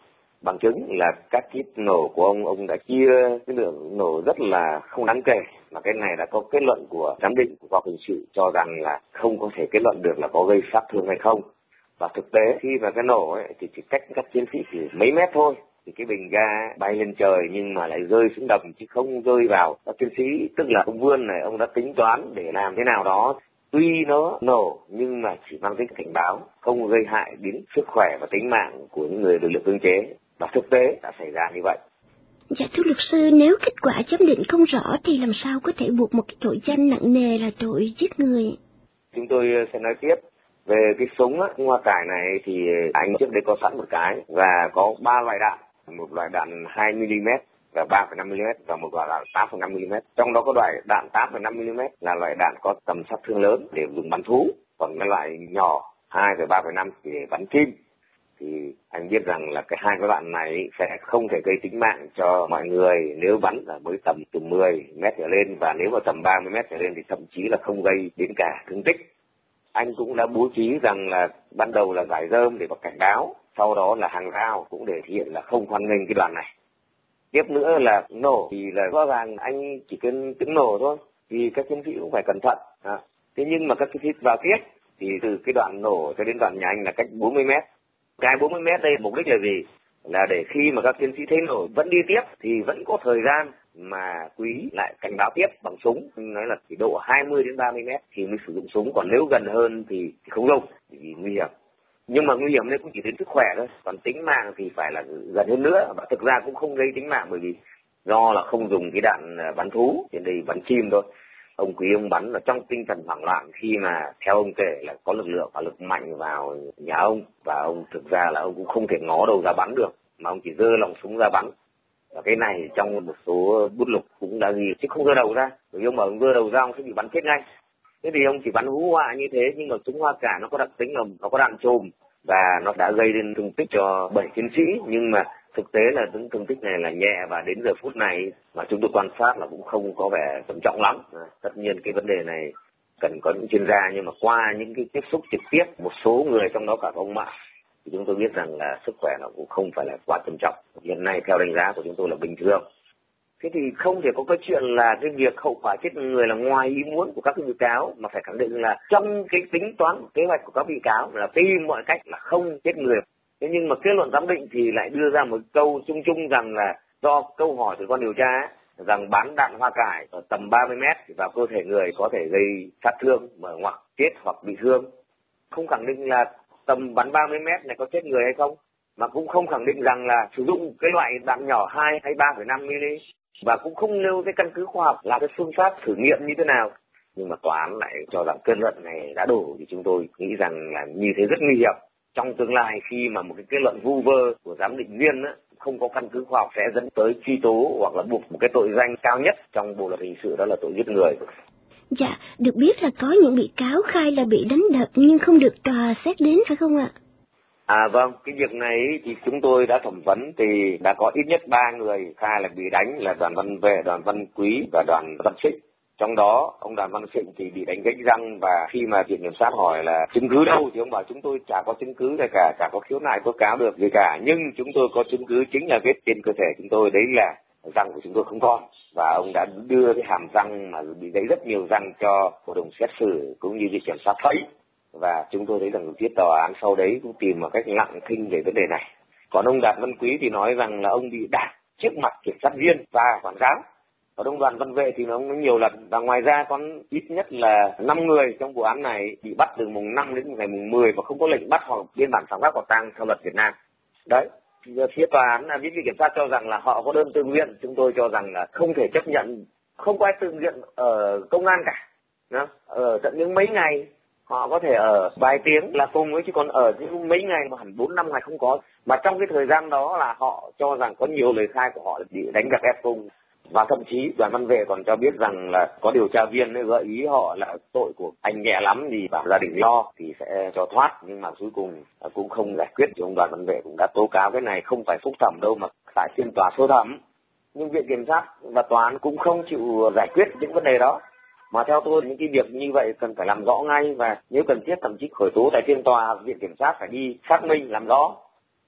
Bằng chứng là các kíp nổ của ông, ông đã chia cái lượng nổ rất là không đáng kể. Mà cái này đã có kết luận của giám định của khoa học hình sự cho rằng là không có thể kết luận được là có gây sát thương hay không. Và thực tế khi mà cái nổ ấy, thì chỉ cách các chiến sĩ chỉ mấy mét thôi. Thì cái bình ga bay lên trời nhưng mà lại rơi xuống đầm chứ không rơi vào các chiến sĩ. Tức là ông Vươn này, ông đã tính toán để làm thế nào đó. Tuy nó nổ nhưng mà chỉ mang tính cảnh báo, không gây hại đến sức khỏe và tính mạng của những người lực lượng cưỡng chế. Và thực tế đã xảy ra như vậy. Dạ thưa luật sư, nếu kết quả giám định không rõ thì làm sao có thể buộc một cái tội danh nặng nề là tội giết người? Chúng tôi sẽ nói tiếp về cái súng á, hoa cải này thì anh trước đây có sẵn một cái và có ba loại đạn, một loại đạn hai mi li mét và ba phẩy năm mi li mét và một loại đạn tám phẩy năm mi li mét. Trong đó có loại đạn tám phẩy năm mi li mét là loại đạn có tầm sát thương lớn để dùng bắn thú, còn cái loại nhỏ hai và ba phẩy năm thì để bắn chim. Thì anh biết rằng là cái hai cái đoạn này sẽ không thể gây tính mạng cho mọi người nếu bắn ở với tầm từ mười mét trở lên, và nếu mà tầm ba mươi mét trở lên thì thậm chí là không gây đến cả thương tích. Anh cũng đã bố trí rằng là ban đầu là giải rơm để có cảnh báo, sau đó là hàng rào cũng để thể hiện là không hoan nghênh cái đoàn này. Tiếp nữa là nổ thì là rõ ràng anh chỉ cần tiếng nổ thôi, thì các chiến sĩ cũng phải cẩn thận. À, thế nhưng mà các chiến sĩ vào tiếp thì từ cái đoạn nổ cho đến đoạn nhà anh là cách bốn mươi mét. Cái bốn mươi mét đây mục đích là gì? Là để khi mà các chiến sĩ thấy nổ vẫn đi tiếp thì vẫn có thời gian mà Quý lại cảnh báo tiếp bằng súng, nói là chỉ độ hai mươi đến ba mươi mét thì mới sử dụng súng, còn nếu gần hơn thì không dùng vì nguy hiểm. Nhưng mà nguy hiểm đây cũng chỉ đến sức khỏe thôi, còn tính mạng thì phải là gần hơn nữa, và thực ra cũng không gây tính mạng bởi vì do là không dùng cái đạn bắn thú, trên đây bắn chim thôi. Ông Quý ông bắn là trong tinh thần hoảng loạn khi mà theo ông kể là có lực lượng và lực mạnh vào nhà ông, và ông thực ra là ông cũng không thể ngó đầu ra bắn được mà ông chỉ giơ lòng súng ra bắn. Và cái này trong một số bút lục cũng đã ghi chứ không giơ đầu ra, bởi vì ông mà ông giơ đầu ra ông sẽ bị bắn chết ngay. Thế thì ông chỉ bắn hú họa như thế, nhưng mà súng hoa cải nó có đặc tính là nó có đạn chùm và nó đã gây đến thương tích cho bảy chiến sĩ, nhưng mà thực tế là những thương tích này là nhẹ, và đến giờ phút này mà chúng tôi quan sát là cũng không có vẻ trầm trọng lắm. À, tất nhiên cái vấn đề này cần có những chuyên gia, nhưng mà qua những cái tiếp xúc trực tiếp một số người trong đó cả ông Mạ thì chúng tôi biết rằng là sức khỏe nó cũng không phải là quá trầm trọng. Hiện nay theo đánh giá của chúng tôi là bình thường. Thế thì không thể có cái chuyện là cái việc hậu quả chết người là ngoài ý muốn của các bị cáo, mà phải khẳng định là trong cái tính toán kế hoạch của các bị cáo là tìm mọi cách là không chết người. Thế nhưng mà kết luận giám định thì lại đưa ra một câu chung chung rằng là do câu hỏi từ con điều tra rằng bắn đạn hoa cải ở tầm ba mươi mét vào cơ thể người có thể gây sát thương mà hoặc chết hoặc bị thương. Không khẳng định là tầm bắn ba mươi mét này có chết người hay không, mà cũng không khẳng định rằng là sử dụng cái loại đạn nhỏ hai hay ba phẩy năm mi li, và cũng không nêu cái căn cứ khoa học là cái phương pháp thử nghiệm như thế nào. Nhưng mà tòa án lại cho rằng kết luận này đã đủ, thì chúng tôi nghĩ rằng là như thế rất nguy hiểm. Trong tương lai khi mà một cái kết luận vu vơ của giám định viên á, không có căn cứ khoa học sẽ dẫn tới truy tố hoặc là buộc một cái tội danh cao nhất trong bộ luật hình sự, đó là tội giết người. Dạ, được biết là có những bị cáo khai là bị đánh đập nhưng không được tòa xét đến phải không ạ? À vâng, cái việc này thì chúng tôi đã thẩm vấn thì đã có ít nhất ba người khai là bị đánh, là Đoàn Văn Vệ, Đoàn Văn Quý và Đoàn Văn Sịnh. Trong đó ông Đoàn Văn Sịnh thì bị đánh gãy răng, và khi mà viện kiểm sát hỏi là chứng cứ đâu thì ông bảo chúng tôi chả có chứng cứ gì cả, chả có khiếu nại tố cáo được gì cả, nhưng chúng tôi có chứng cứ chính là vết trên cơ thể chúng tôi, đấy là răng của chúng tôi không còn. Và ông đã đưa cái hàm răng mà bị gãy rất nhiều răng cho hội đồng xét xử cũng như viện kiểm sát thấy. Và chúng tôi thấy rằng phía tòa án sau đấy cũng tìm một cách lặng thinh về vấn đề này. Còn ông Đoàn Văn Quý thì nói rằng là ông bị đạp trước mặt kiểm sát viên và quản giáo. Còn ông Đoàn Văn Vệ thì ông nói nhiều lần. Và ngoài ra còn ít nhất là năm người trong vụ án này bị bắt từ mùng năm đến ngày mùng mười và không có lệnh bắt hoặc biên bản phạm pháp quả tang theo luật Việt Nam. Đấy. Phía tòa án là viện kiểm sát cho rằng là họ có đơn tự nguyện, chúng tôi cho rằng là không thể chấp nhận, không có ai tự nguyện ở công an cả. Đó. Ở tận những mấy ngày họ có thể ở vài tiếng là cùng với, chứ còn ở những mấy ngày mà hẳn bốn năm ngày không có. Mà trong cái thời gian đó là họ cho rằng có nhiều lời khai của họ bị đánh đập ép cung. Và thậm chí Đoàn Văn Vệ còn cho biết rằng là có điều tra viên gợi ý họ là tội của anh nhẹ lắm thì bảo gia đình lo thì sẽ cho thoát, nhưng mà cuối cùng cũng không giải quyết. Thì ông Đoàn Văn Vệ cũng đã tố cáo cái này không phải phúc thẩm đâu mà tại phiên tòa sơ thẩm. Nhưng viện kiểm sát và tòa án cũng không chịu giải quyết những vấn đề đó. Mà theo tôi những cái việc như vậy cần phải làm rõ ngay, và nếu cần thiết thậm chí khởi tố tại phiên tòa, viện kiểm sát phải đi xác minh làm rõ.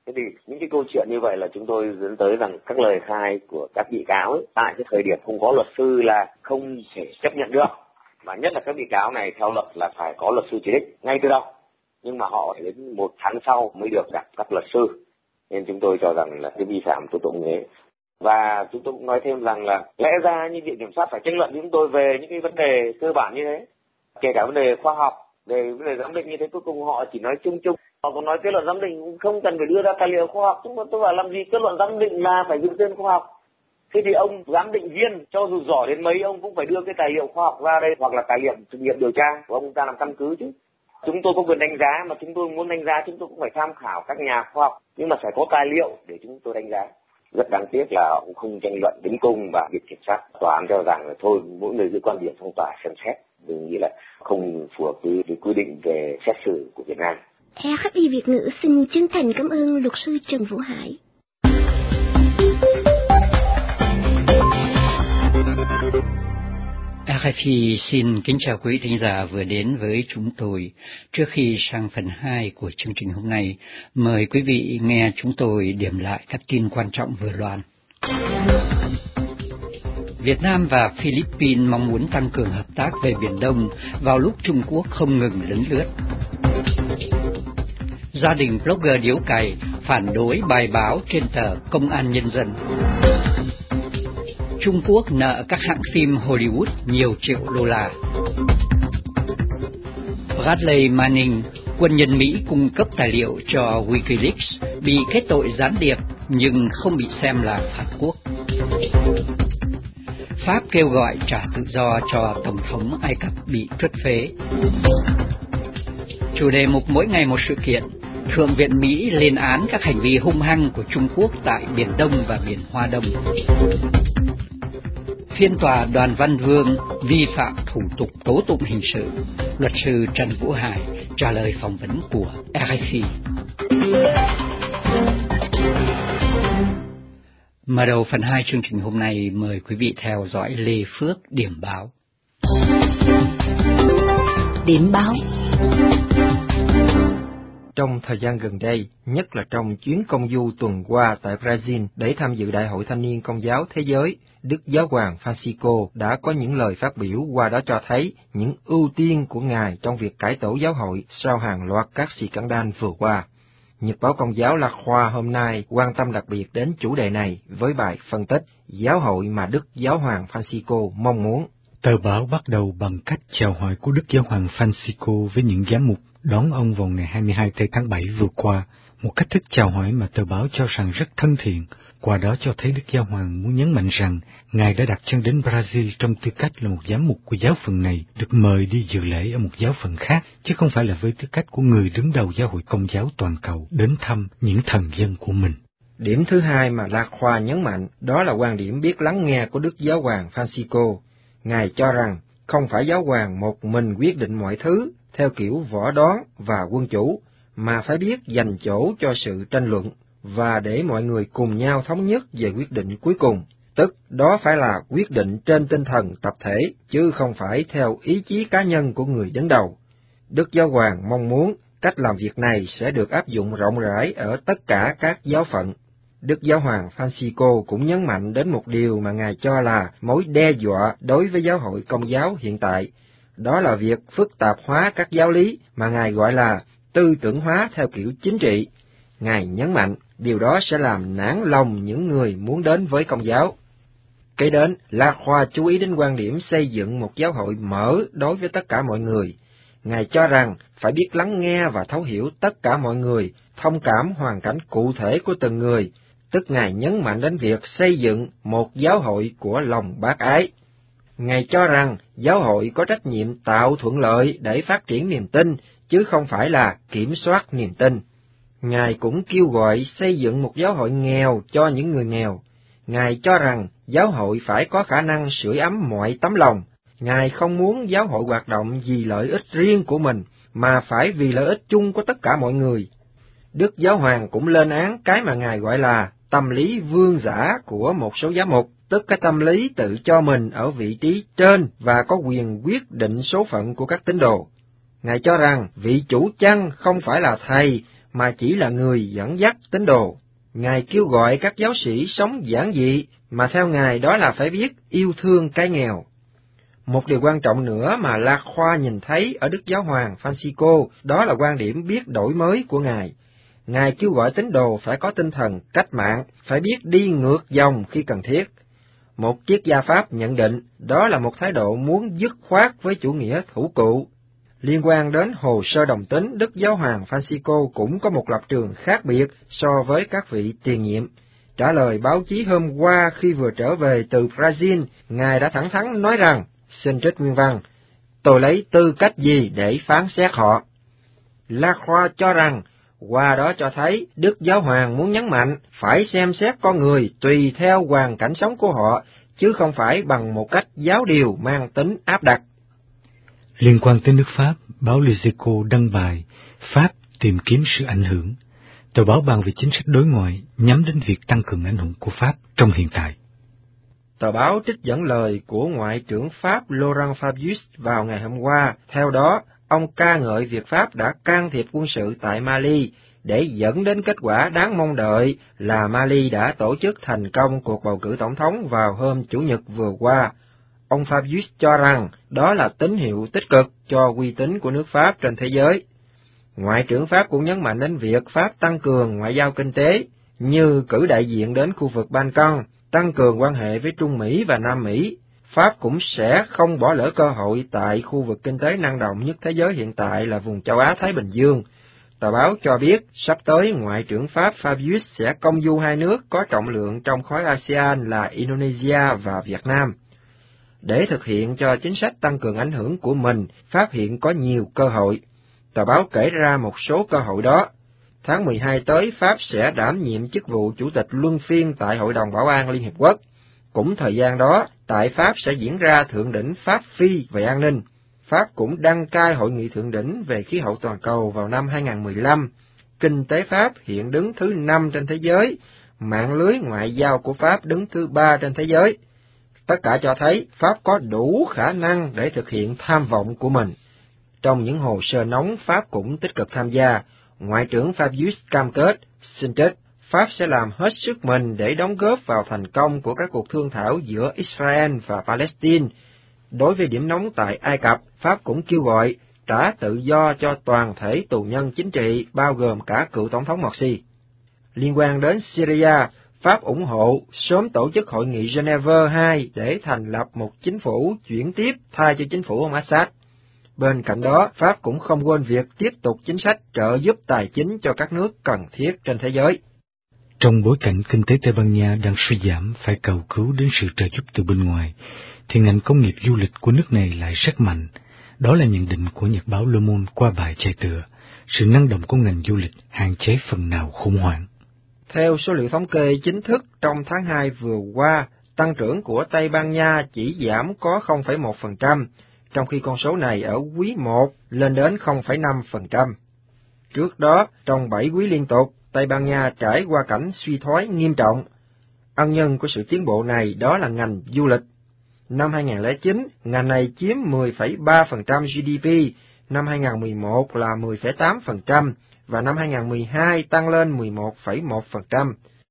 Thế thì những cái câu chuyện như vậy là chúng tôi dẫn tới rằng các lời khai của các bị cáo ấy, tại cái thời điểm không có luật sư là không thể chấp nhận được. Và nhất là các bị cáo này theo luật là phải có luật sư chỉ định ngay từ đầu. Nhưng mà họ đến một tháng sau mới được gặp các luật sư. Nên chúng tôi cho rằng là cái vi phạm tố tụng như thế. Và chúng tôi cũng nói thêm rằng là lẽ ra như viện kiểm sát phải tranh luận với chúng tôi về những cái vấn đề cơ bản như thế. Kể cả vấn đề khoa học, về vấn đề giám định như thế, cuối cùng họ chỉ nói chung chung. Họ còn nói kết luận giám định cũng không cần phải đưa ra tài liệu khoa học. Chúng tôi bảo làm gì kết luận giám định là phải dựa trên khoa học. Thế thì ông giám định viên cho dù giỏi đến mấy ông cũng phải đưa cái tài liệu khoa học ra đây, hoặc là tài liệu thực nghiệm điều tra của ông ta làm căn cứ chứ. Chúng tôi có quyền đánh giá, mà chúng tôi muốn đánh giá chúng tôi cũng phải tham khảo các nhà khoa học, nhưng mà phải có tài liệu để chúng tôi đánh giá. Rất đáng tiếc là họ cũng không tranh luận đến cùng, và viện kiểm sát tòa án cho rằng là thôi mỗi người giữ quan điểm trong tòa xem xét, mình nghĩ là không phù hợp với, với quy định về xét xử của Việt Nam. rờ ép i Việt ngữ xin chân thành cảm ơn luật sư Trần Vũ Hải. rờ ép i xin kính chào quý thính giả vừa đến với chúng tôi. Trước khi sang phần hai của chương trình hôm nay, mời quý vị nghe chúng tôi điểm lại các tin quan trọng vừa loan. Việt Nam và Philippines mong muốn tăng cường hợp tác về Biển Đông vào lúc Trung Quốc không ngừng lấn lướt. Gia đình blogger điếu cày phản đối bài báo trên tờ Công an Nhân dân. Trung Quốc nợ các hãng phim Hollywood nhiều triệu đô la. Bradley Manning, quân nhân Mỹ cung cấp tài liệu cho Wikileaks, bị kết tội gián điệp nhưng không bị xem là phản quốc. Pháp kêu gọi trả tự do cho Tổng thống Ai Cập bị truất phế. Chủ đề mục mỗi ngày một sự kiện, Thượng viện Mỹ lên án các hành vi hung hăng của Trung Quốc tại Biển Đông và Biển Hoa Đông. Phiên tòa Đoàn Văn Vương vi phạm thủ tục tố tụng hình sự, luật sư Trần Vũ Hải trả lời phỏng vấn của rờ ép i. Mở đầu phần hai chương trình hôm nay, mời quý vị theo dõi Lê Phước điểm báo. Điểm báo. Trong thời gian gần đây, nhất là trong chuyến công du tuần qua tại Brazil để tham dự Đại hội Thanh niên Công giáo Thế giới, Đức Giáo hoàng Francisco đã có những lời phát biểu qua đó cho thấy những ưu tiên của Ngài trong việc cải tổ giáo hội sau hàng loạt các scandal vừa qua. Nhật báo Công giáo La Croix hôm nay quan tâm đặc biệt đến chủ đề này với bài phân tích giáo hội mà Đức Giáo hoàng Francisco mong muốn. Tờ báo bắt đầu bằng cách chào hỏi của Đức Giáo hoàng Francisco với những giám mục đón ông vào ngày hai mươi hai tháng bảy vừa qua, một cách thức chào hỏi mà tờ báo cho rằng rất thân thiện. Qua đó cho thấy Đức Giáo hoàng muốn nhấn mạnh rằng Ngài đã đặt chân đến Brazil trong tư cách là một giám mục của giáo phận này, được mời đi dự lễ ở một giáo phận khác, chứ không phải là với tư cách của người đứng đầu giáo hội Công giáo toàn cầu đến thăm những thần dân của mình. Điểm thứ hai mà La Croix nhấn mạnh đó là quan điểm biết lắng nghe của Đức Giáo hoàng Francisco. Ngài cho rằng không phải giáo hoàng một mình quyết định mọi thứ theo kiểu võ đoán và quân chủ, mà phải biết dành chỗ cho sự tranh luận và để mọi người cùng nhau thống nhất về quyết định cuối cùng, tức đó phải là quyết định trên tinh thần tập thể, chứ không phải theo ý chí cá nhân của người đứng đầu. Đức Giáo hoàng mong muốn cách làm việc này sẽ được áp dụng rộng rãi ở tất cả các giáo phận. Đức Giáo hoàng Francisco cũng nhấn mạnh đến một điều mà Ngài cho là mối đe dọa đối với giáo hội Công giáo hiện tại, đó là việc phức tạp hóa các giáo lý mà Ngài gọi là tư tưởng hóa theo kiểu chính trị. Ngài nhấn mạnh điều đó sẽ làm nản lòng những người muốn đến với Công giáo. Kế đến, La Croix chú ý đến quan điểm xây dựng một giáo hội mở đối với tất cả mọi người. Ngài cho rằng phải biết lắng nghe và thấu hiểu tất cả mọi người, thông cảm hoàn cảnh cụ thể của từng người, tức Ngài nhấn mạnh đến việc xây dựng một giáo hội của lòng bác ái. Ngài cho rằng giáo hội có trách nhiệm tạo thuận lợi để phát triển niềm tin, chứ không phải là kiểm soát niềm tin. Ngài cũng kêu gọi xây dựng một giáo hội nghèo cho những người nghèo. Ngài cho rằng giáo hội phải có khả năng sưởi ấm mọi tấm lòng. Ngài không muốn giáo hội hoạt động vì lợi ích riêng của mình, mà phải vì lợi ích chung của tất cả mọi người. Đức Giáo hoàng cũng lên án cái mà Ngài gọi là tâm lý vương giả của một số giám mục, tức cái tâm lý tự cho mình ở vị trí trên và có quyền quyết định số phận của các tín đồ. Ngài cho rằng vị chủ chăn không phải là thầy, mà chỉ là người dẫn dắt tín đồ. Ngài kêu gọi các giáo sĩ sống giản dị, mà theo Ngài đó là phải biết yêu thương cái nghèo. Một điều quan trọng nữa mà Lacroix nhìn thấy ở Đức Giáo hoàng Francisco, đó là quan điểm biết đổi mới của Ngài. Ngài kêu gọi tín đồ phải có tinh thần cách mạng, phải biết đi ngược dòng khi cần thiết. Một triết gia Pháp nhận định đó là một thái độ muốn dứt khoát với chủ nghĩa thủ cụ. Liên quan đến hồ sơ đồng tính, Đức Giáo hoàng Francisco cũng có một lập trường khác biệt so với các vị tiền nhiệm. Trả lời báo chí hôm qua khi vừa trở về từ Brazil, Ngài đã thẳng thắn nói rằng, xin trích nguyên văn, tôi lấy tư cách gì để phán xét họ? Lacroix cho rằng, qua đó cho thấy Đức Giáo hoàng muốn nhấn mạnh phải xem xét con người tùy theo hoàn cảnh sống của họ, chứ không phải bằng một cách giáo điều mang tính áp đặt. Liên quan tới nước Pháp, báo L'Echo đăng bài Pháp tìm kiếm sự ảnh hưởng. Tờ báo bàn về chính sách đối ngoại nhắm đến việc tăng cường ảnh hưởng của Pháp trong hiện tại. Tờ báo trích dẫn lời của Ngoại trưởng Pháp Laurent Fabius vào ngày hôm qua. Theo đó, ông ca ngợi việc Pháp đã can thiệp quân sự tại Mali để dẫn đến kết quả đáng mong đợi là Mali đã tổ chức thành công cuộc bầu cử tổng thống vào hôm Chủ nhật vừa qua. Ông Fabius cho rằng đó là tín hiệu tích cực cho uy tín của nước Pháp trên thế giới. Ngoại trưởng Pháp cũng nhấn mạnh đến việc Pháp tăng cường ngoại giao kinh tế, như cử đại diện đến khu vực Ban Căng, tăng cường quan hệ với Trung Mỹ và Nam Mỹ. Pháp cũng sẽ không bỏ lỡ cơ hội tại khu vực kinh tế năng động nhất thế giới hiện tại là vùng châu Á-Thái Bình Dương. Tờ báo cho biết sắp tới Ngoại trưởng Pháp Fabius sẽ công du hai nước có trọng lượng trong khối a sê an là Indonesia và Việt Nam. Để thực hiện cho chính sách tăng cường ảnh hưởng của mình, Pháp hiện có nhiều cơ hội. Tờ báo kể ra một số cơ hội đó. Tháng mười hai tới, Pháp sẽ đảm nhiệm chức vụ chủ tịch luân phiên tại Hội đồng Bảo an Liên Hiệp Quốc. Cũng thời gian đó, tại Pháp sẽ diễn ra Thượng đỉnh Pháp-Phi về an ninh. Pháp cũng đăng cai Hội nghị Thượng đỉnh về khí hậu toàn cầu vào năm hai không một lăm. Kinh tế Pháp hiện đứng thứ năm trên thế giới, mạng lưới ngoại giao của Pháp đứng thứ ba trên thế giới. Tất cả cho thấy Pháp có đủ khả năng để thực hiện tham vọng của mình. Trong những hồ sơ nóng, Pháp cũng tích cực tham gia. Ngoại trưởng Fabius cam kết, xin trích, Pháp sẽ làm hết sức mình để đóng góp vào thành công của các cuộc thương thảo giữa Israel và Palestine. Đối với điểm nóng tại Ai Cập, Pháp cũng kêu gọi trả tự do cho toàn thể tù nhân chính trị, bao gồm cả cựu Tổng thống Morsi. Liên quan đến Syria, Pháp ủng hộ sớm tổ chức hội nghị Geneva hai để thành lập một chính phủ chuyển tiếp thay cho chính phủ ông Assad. Bên cạnh đó, Pháp cũng không quên việc tiếp tục chính sách trợ giúp tài chính cho các nước cần thiết trên thế giới. Trong bối cảnh kinh tế Tây Ban Nha đang suy giảm, phải cầu cứu đến sự trợ giúp từ bên ngoài, thì ngành công nghiệp du lịch của nước này lại rất mạnh. Đó là nhận định của nhật báo Le Monde qua bài chạy tựa, sự năng động của ngành du lịch hạn chế phần nào khủng hoảng. Theo số liệu thống kê chính thức trong tháng hai vừa qua, tăng trưởng của Tây Ban Nha chỉ giảm có không phẩy một phần trăm, trong khi con số này ở quý một lên đến không phẩy năm phần trăm. Trước đó, trong bảy quý liên tục, Tây Ban Nha trải qua cảnh suy thoái nghiêm trọng. Ân nhân của sự tiến bộ này đó là ngành du lịch. Năm hai không không chín, ngành này chiếm mười phẩy ba phần trăm giê đê pê, năm hai không một một là mười phẩy tám phần trăm, và năm hai không một hai tăng lên mười một phẩy một phần trăm.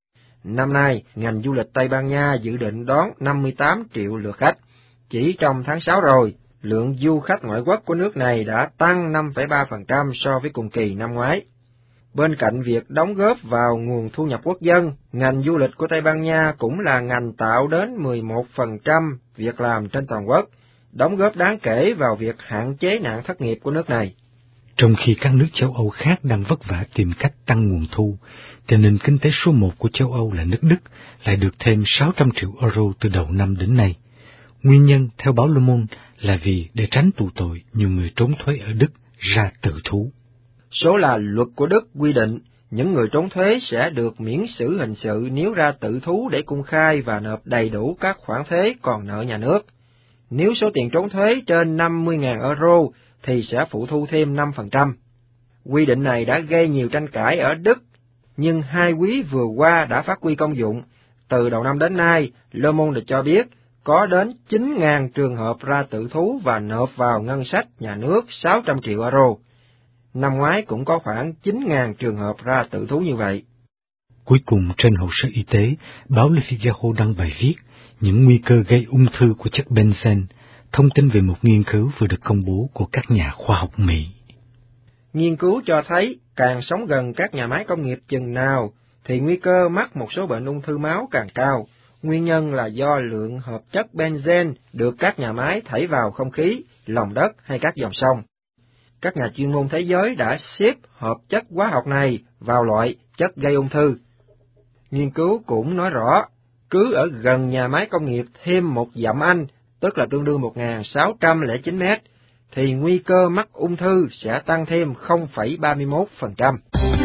Năm nay, ngành du lịch Tây Ban Nha dự định đón năm mươi tám triệu lượt khách. Chỉ trong tháng sáu rồi, lượng du khách ngoại quốc của nước này đã tăng năm phẩy ba phần trăm so với cùng kỳ năm ngoái. Bên cạnh việc đóng góp vào nguồn thu nhập quốc dân, ngành du lịch của Tây Ban Nha cũng là ngành tạo đến mười một phần trăm việc làm trên toàn quốc, đóng góp đáng kể vào việc hạn chế nạn thất nghiệp của nước này. Trong khi các nước châu Âu khác đang vất vả tìm cách tăng nguồn thu, thì nền kinh tế số một của châu Âu là nước Đức lại được thêm sáu trăm triệu euro từ đầu năm đến nay. Nguyên nhân, theo báo Le Monde, là vì để tránh tù tội, nhiều người trốn thuế ở Đức ra tự thú. Số là luật của Đức quy định, những người trốn thuế sẽ được miễn xử hình sự nếu ra tự thú để công khai và nộp đầy đủ các khoản thuế còn nợ nhà nước. Nếu số tiền trốn thuế trên năm mươi nghìn euro thì sẽ phụ thu thêm năm phần trăm. Quy định này đã gây nhiều tranh cãi ở Đức, nhưng hai quý vừa qua đã phát huy công dụng. Từ đầu năm đến nay, Le Monde cho biết có đến chín nghìn trường hợp ra tự thú và nộp vào ngân sách nhà nước sáu trăm triệu euro. Năm ngoái cũng có khoảng chín nghìn trường hợp ra tự thú như vậy. Cuối cùng trên hồ sơ y tế, báo Le Figaro đăng bài viết những nguy cơ gây ung thư của chất benzen, thông tin về một nghiên cứu vừa được công bố của các nhà khoa học Mỹ. Nghiên cứu cho thấy càng sống gần các nhà máy công nghiệp chừng nào thì nguy cơ mắc một số bệnh ung thư máu càng cao. Nguyên nhân là do lượng hợp chất benzen được các nhà máy thải vào không khí, lòng đất hay các dòng sông. Các nhà chuyên môn thế giới đã xếp hợp chất hóa học này vào loại chất gây ung thư. Nghiên cứu cũng nói rõ, cứ ở gần nhà máy công nghiệp thêm một dặm Anh, tức là tương đương một nghìn sáu trăm lẻ chín mét, thì nguy cơ mắc ung thư sẽ tăng thêm không phẩy ba mươi mốt phần trăm.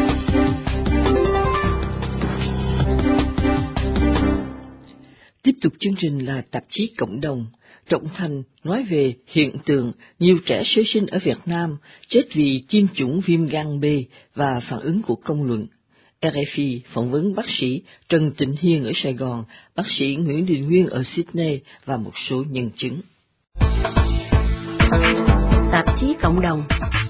Tiếp tục chương trình là tạp chí Cộng đồng. Trọng Thành nói về hiện tượng nhiều trẻ sơ sinh ở Việt Nam chết vì tiêm chủng viêm gan B và phản ứng của công luận. rờ ép i phỏng vấn bác sĩ Trần Tịnh Hiên ở Sài Gòn, bác sĩ Nguyễn Đình Nguyên ở Sydney và một số nhân chứng. Tạp chí Cộng đồng.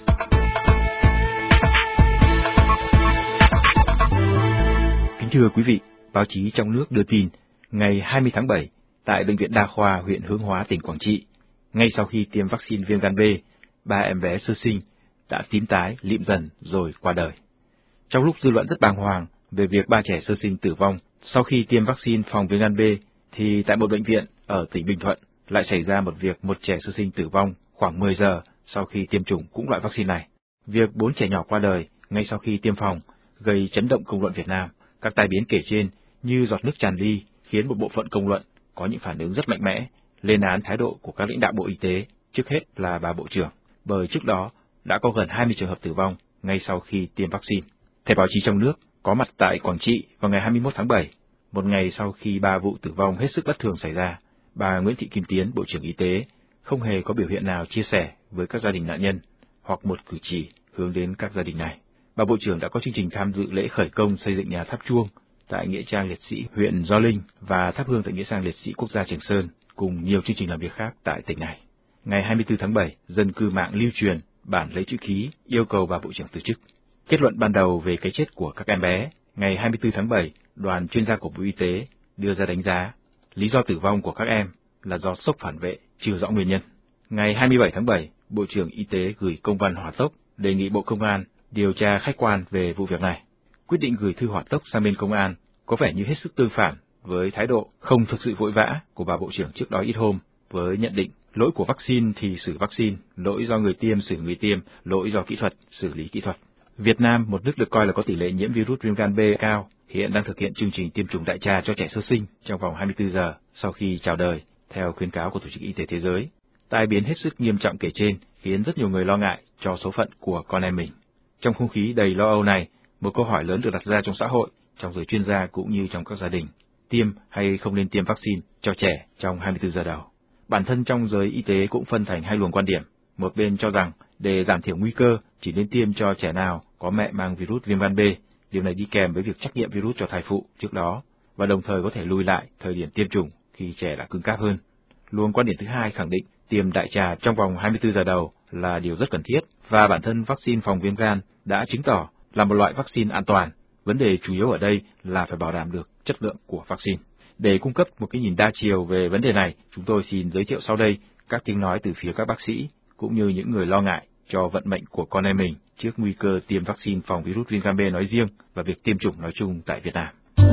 Kính thưa quý vị, báo chí trong nước đưa tin, ngày hai mươi tháng bảy, tại Bệnh viện Đa khoa huyện Hướng Hóa, tỉnh Quảng Trị, ngay sau khi tiêm vaccine viêm gan B, ba em bé sơ sinh đã tím tái, lịm dần rồi qua đời. Trong lúc dư luận rất bàng hoàng về việc ba trẻ sơ sinh tử vong sau khi tiêm vaccine phòng viêm gan B, thì tại một bệnh viện ở tỉnh Bình Thuận lại xảy ra một việc một trẻ sơ sinh tử vong khoảng mười giờ sau khi tiêm chủng cũng loại vaccine này. Việc bốn trẻ nhỏ qua đời ngay sau khi tiêm phòng gây chấn động công luận Việt Nam. Các tai biến kể trên như giọt nước tràn ly khiến một bộ phận công luận có những phản ứng rất mạnh mẽ, lên án thái độ của các lãnh đạo Bộ Y tế, trước hết là bà Bộ trưởng, bởi trước đó đã có gần hai mươi trường hợp tử vong ngay sau khi tiêm vaccine. Theo báo chí trong nước, có mặt tại Quảng Trị vào ngày hai mươi mốt tháng bảy, một ngày sau khi ba vụ tử vong hết sức bất thường xảy ra, bà Nguyễn Thị Kim Tiến, Bộ trưởng Y tế, không hề có biểu hiện nào chia sẻ với các gia đình nạn nhân hoặc một cử chỉ hướng đến các gia đình này. Bà Bộ trưởng đã có chương trình tham dự lễ khởi công xây dựng nhà tháp chuông tại Nghĩa trang Liệt sĩ huyện Gio Linh và thắp hương tại Nghĩa trang Liệt sĩ Quốc gia Trường Sơn, cùng nhiều chương trình làm việc khác tại tỉnh này. Ngày hai mươi tư tháng bảy, dân cư mạng lưu truyền bản lấy chữ ký yêu cầu bà Bộ trưởng từ chức. Kết luận ban đầu về cái chết của các em bé, ngày hai mươi tư tháng bảy, đoàn chuyên gia của Bộ Y tế đưa ra đánh giá lý do tử vong của các em là do sốc phản vệ chưa rõ nguyên nhân. Ngày hai mươi bảy tháng bảy, Bộ trưởng Y tế gửi công văn hỏa tốc đề nghị Bộ Công an điều tra khách quan về vụ việc này. Quyết định gửi thư hỏa tốc sang bên công an có vẻ như hết sức tương phản với thái độ không thực sự vội vã của bà Bộ trưởng trước đó ít hôm, với nhận định lỗi của vaccine thì xử vaccine, lỗi do người tiêm xử người tiêm, lỗi do kỹ thuật xử lý kỹ thuật. Việt Nam, một nước được coi là có tỷ lệ nhiễm virus viêm gan B cao, hiện đang thực hiện chương trình tiêm chủng đại trà cho trẻ sơ sinh trong vòng hai mươi tư giờ sau khi chào đời, theo khuyến cáo của Tổ chức Y tế Thế giới. Tai biến hết sức nghiêm trọng kể trên khiến rất nhiều người lo ngại cho số phận của con em mình. Trong không khí đầy lo âu này, một câu hỏi lớn được đặt ra trong xã hội, trong giới chuyên gia cũng như trong các gia đình: tiêm hay không nên tiêm vaccine cho trẻ trong hai mươi tư giờ đầu? Bản thân trong giới y tế cũng phân thành hai luồng quan điểm. Một bên cho rằng để giảm thiểu nguy cơ chỉ nên tiêm cho trẻ nào có mẹ mang virus viêm gan B, điều này đi kèm với việc trắc nghiệm virus cho thai phụ trước đó và đồng thời có thể lùi lại thời điểm tiêm chủng khi trẻ đã cứng cáp hơn. Luồng quan điểm thứ hai khẳng định tiêm đại trà trong vòng hai mươi tư giờ đầu là điều rất cần thiết và bản thân vaccine phòng viêm gan đã chứng tỏ là một loại vaccine an toàn. Vấn đề chủ yếu ở đây là phải bảo đảm được chất lượng của vaccine. Để cung cấp một cái nhìn đa chiều về vấn đề này, chúng tôi xin giới thiệu sau đây các tiếng nói từ phía các bác sĩ cũng như những người lo ngại cho vận mệnh của con em mình trước nguy cơ tiêm vaccine phòng virus viêm gan B nói riêng và việc tiêm chủng nói chung tại Việt Nam.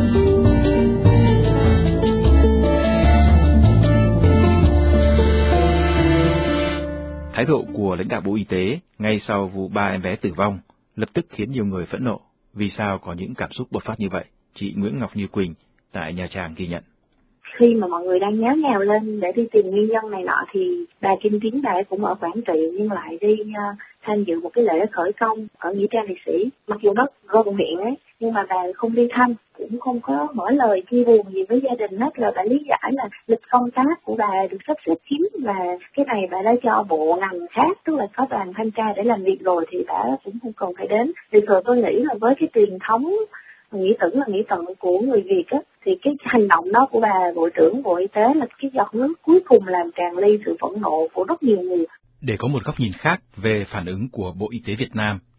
Thái độ của lãnh đạo Bộ Y tế ngay sau vụ ba em bé tử vong lập tức khiến nhiều người phẫn nộ. Vì sao có những cảm xúc bộc phát như vậy? Chị Nguyễn Ngọc Như Quỳnh tại Nha Trang ghi nhận. Khi mà mọi người đang nháo nhào lên để đi tìm nguyên nhân này nọ thì bà Kim Tiến bà cũng ở Quảng Trị nhưng lại đi uh, tham dự một cái lễ khởi công ở Nghĩa trang Liệt sĩ. Mặc dù đó gần huyện ấy, nhưng mà bà không đi thăm, cũng không có mở lời chia buồn gì với gia đình hết. Rồi bà lý giải là lịch công tác của bà được sắp xếp kín và cái này bà đã cho bộ ngành khác, tức là có đoàn thanh tra để làm việc rồi thì bà cũng không cần phải đến. Thì rồi tôi nghĩ là với cái truyền thống nghĩ tưởng là nghĩ tận của người Việt á, thì cái hành động đó của bà Bộ trưởng Bộ Y tế là cái giọt nước cuối cùng làm tràn ly sự phẫn nộ của rất nhiều người. Để có một góc nhìn khác về phản ứng của Bộ Y tế Việt Nam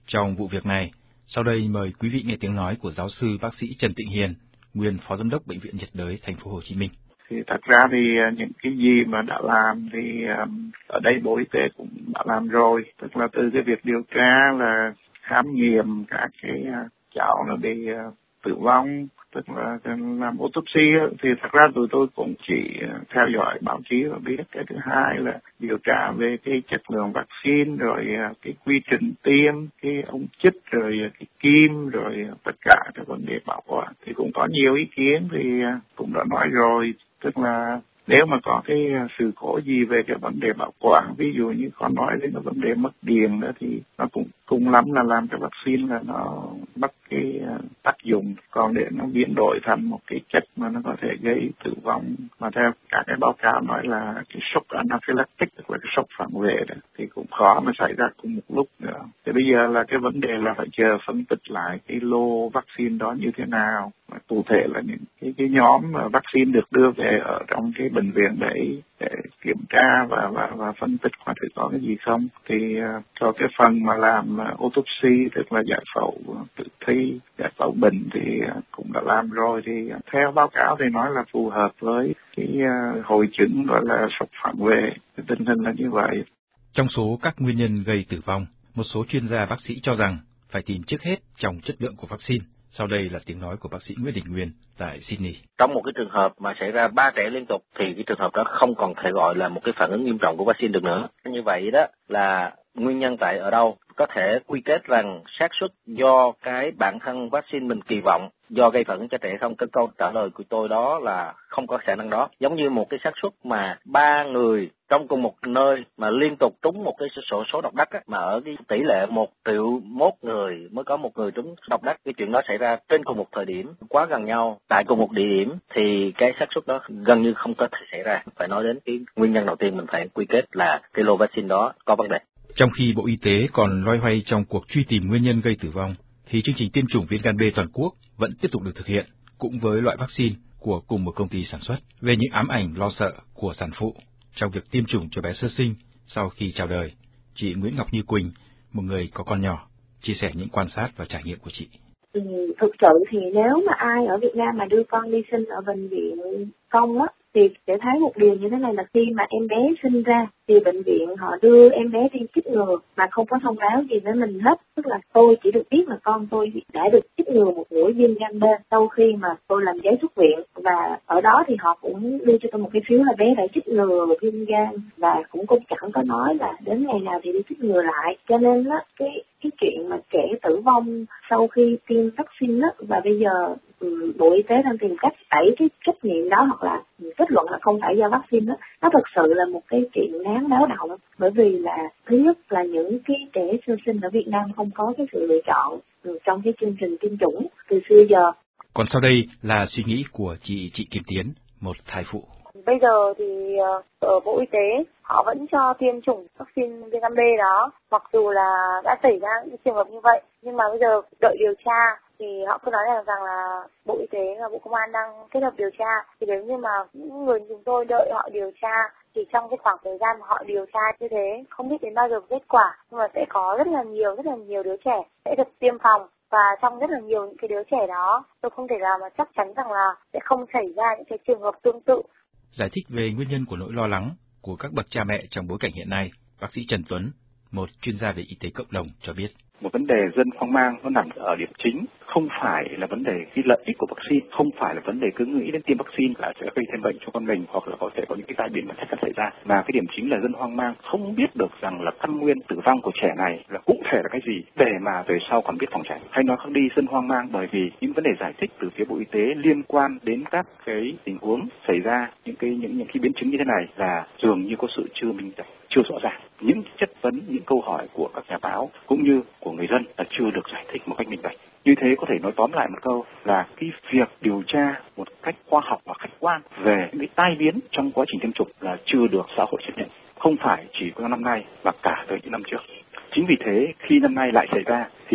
trong vụ việc này. Sau đây mời quý vị nghe tiếng nói của giáo sư bác sĩ Trần Tịnh Hiền, nguyên phó giám đốc Bệnh viện nhiệt đới Thành phố Hồ Chí Minh. Thì thật ra thì những cái gì mà đã làm thì ở đây Bộ Y tế cũng đã làm rồi, tức là từ cái việc điều tra là khám nghiệm các cái cháu nó bị tử vong, tức là làm autopsy, thì thật ra tụi tôi cũng chỉ theo dõi báo chí và biết. Cái thứ hai là điều tra về cái chất lượng vaccine, rồi cái quy trình tiêm, cái ống chích, rồi cái kim, rồi tất cả các vấn đề bảo quản. Thì cũng có nhiều ý kiến thì cũng đã nói rồi, tức là nếu mà có cái sự cố gì về cái vấn đề bảo quản, ví dụ như con nói đến cái vấn đề mất điện nữa, thì nó cũng cùng lắm là làm cái vaccine là nó mất cái tác dụng, còn để nó biến đổi thành một cái chất mà nó có thể gây tử vong, mà theo cả cái báo cáo nói là cái sốc anaphylactic, tức là cái sốc phản vệ đó, thì cũng khó mà xảy ra cùng một lúc nữa. Thì bây giờ là cái vấn đề là phải chờ phân tích lại cái lô vaccine đó như thế nào, và cụ thể là những cái, cái nhóm vaccine được đưa về ở trong cái bệnh viện đấy để kiểm tra và và và phân tích coi thử có cái gì không. Thì uh, cho cái phần mà làm uh, autopsy, tức là giải phẫu tử thi, giải phẫu bệnh thì uh, cũng đã làm rồi. Thì uh, theo báo cáo thì nói là phù hợp với cái uh, hội chứng gọi là sốc phản vệ. Thì tình hình là như vậy. Trong số các nguyên nhân gây tử vong, một số chuyên gia bác sĩ cho rằng phải tìm trước hết trong chất lượng của vaccine. Sau đây là tiếng nói của bác sĩ Nguyễn Đình Nguyên tại Sydney. Trong một cái trường hợp mà xảy ra ba trẻ liên tục thì cái trường hợp đó không còn thể gọi là một cái phản ứng nghiêm trọng của vaccine được nữa. Như vậy đó là nguyên nhân tại ở đâu? Có thể quy kết rằng xác suất do cái bản thân vaccine mình kỳ vọng do gây phản ứng cho trẻ không. Cái câu trả lời của tôi đó là không có khả năng đó. Giống như một cái xác suất mà ba người trong cùng một nơi mà liên tục trúng một cái số số độc đắc á, mà ở cái tỷ lệ một triệu mốt người mới có một người trúng độc đắc, cái chuyện đó xảy ra trên cùng một thời điểm quá gần nhau tại cùng một địa điểm thì cái xác suất đó gần như không có thể xảy ra. Phải nói đến cái nguyên nhân đầu tiên mình phải quy kết là cái lô vaccine đó có vấn đề. Trong khi Bộ Y tế còn loay hoay trong cuộc truy tìm nguyên nhân gây tử vong, thì chương trình tiêm chủng viêm gan B toàn quốc vẫn tiếp tục được thực hiện, cũng với loại vaccine của cùng một công ty sản xuất. Về những ám ảnh lo sợ của sản phụ trong việc tiêm chủng cho bé sơ sinh sau khi chào đời, chị Nguyễn Ngọc Như Quỳnh, một người có con nhỏ, chia sẻ những quan sát và trải nghiệm của chị. Ừ, thực sự thì nếu mà ai ở Việt Nam mà đưa con đi sinh ở bệnh viện công á, thì sẽ thấy một điều như thế này là khi mà em bé sinh ra thì bệnh viện họ đưa em bé đi chích ngừa mà không có thông báo gì với mình hết. Tức là tôi chỉ được biết là con tôi đã được chích ngừa một mũi viêm gan B sau khi mà tôi làm giấy xuất viện, và ở đó thì họ cũng đưa cho tôi một cái phiếu là bé đã chích ngừa viêm gan, và cũng cũng chẳng có nói là đến ngày nào thì đi chích ngừa lại. Cho nên á, cái cái chuyện mà trẻ tử vong sau khi tiêm vaccine á, và bây giờ ừ, Bộ Y tế đang tìm cách đẩy cái trách nhiệm đó hoặc là kết luận là không phải do vaccine đó, nó thực sự là một cái chuyện đáng báo động. Bởi vì là thứ nhất là những cái trẻ sơ sinh ở Việt Nam không có cái sự lựa chọn trong cái chương trình tiêm chủng từ xưa giờ. Còn sau đây là suy nghĩ của chị Chị Kim Tiến, một thai phụ. Bây giờ thì ở Bộ Y tế họ vẫn cho tiêm chủng vaccine viêm gan B đó, mặc dù là đã xảy ra những trường hợp như vậy, nhưng mà bây giờ đợi điều tra thì họ cứ nói rằng, rằng là Bộ Y tế và Bộ Công an đang kết hợp điều tra. Thì nếu như mà những người chúng tôi đợi họ điều tra thì trong cái khoảng thời gian mà họ điều tra như thế không biết đến bao giờ kết quả, nhưng mà sẽ có rất là nhiều rất là nhiều đứa trẻ sẽ được tiêm phòng. Và trong rất là nhiều những cái đứa trẻ đó, tôi không thể nào mà chắc chắn rằng là sẽ không xảy ra những cái trường hợp tương tự. Giải thích về nguyên nhân của nỗi lo lắng của các bậc cha mẹ trong bối cảnh hiện nay, bác sĩ Trần Tuấn, một chuyên gia về y tế cộng đồng cho biết. Một vấn đề dân hoang mang nó nằm ở điểm chính, không phải là vấn đề cái lợi ích của vaccine, không phải là vấn đề cứ nghĩ đến tiêm vaccine là sẽ gây thêm bệnh cho con mình hoặc là có thể có những cái tai biến mà chắc chắn xảy ra, mà cái điểm chính là dân hoang mang không biết được rằng là căn nguyên tử vong của trẻ này là cụ thể là cái gì để mà về sau còn biết phòng tránh. Hay nói khác đi, dân hoang mang bởi vì những vấn đề giải thích từ phía Bộ Y tế liên quan đến các cái tình huống xảy ra, những cái những những cái biến chứng như thế này là dường như có sự chưa minh bạch, chưa rõ ràng. Những chất vấn, những câu hỏi của các nhà báo cũng như của người dân là chưa được giải thích một cách minh bạch. Như thế có thể nói tóm lại một câu là cái việc điều tra một cách khoa học và khách quan về những cái tai biến trong quá trình tiêm chủng là chưa được xã hội chấp nhận. Không phải chỉ có năm nay mà cả tới những năm trước. Chính vì thế khi năm nay lại xảy ra thì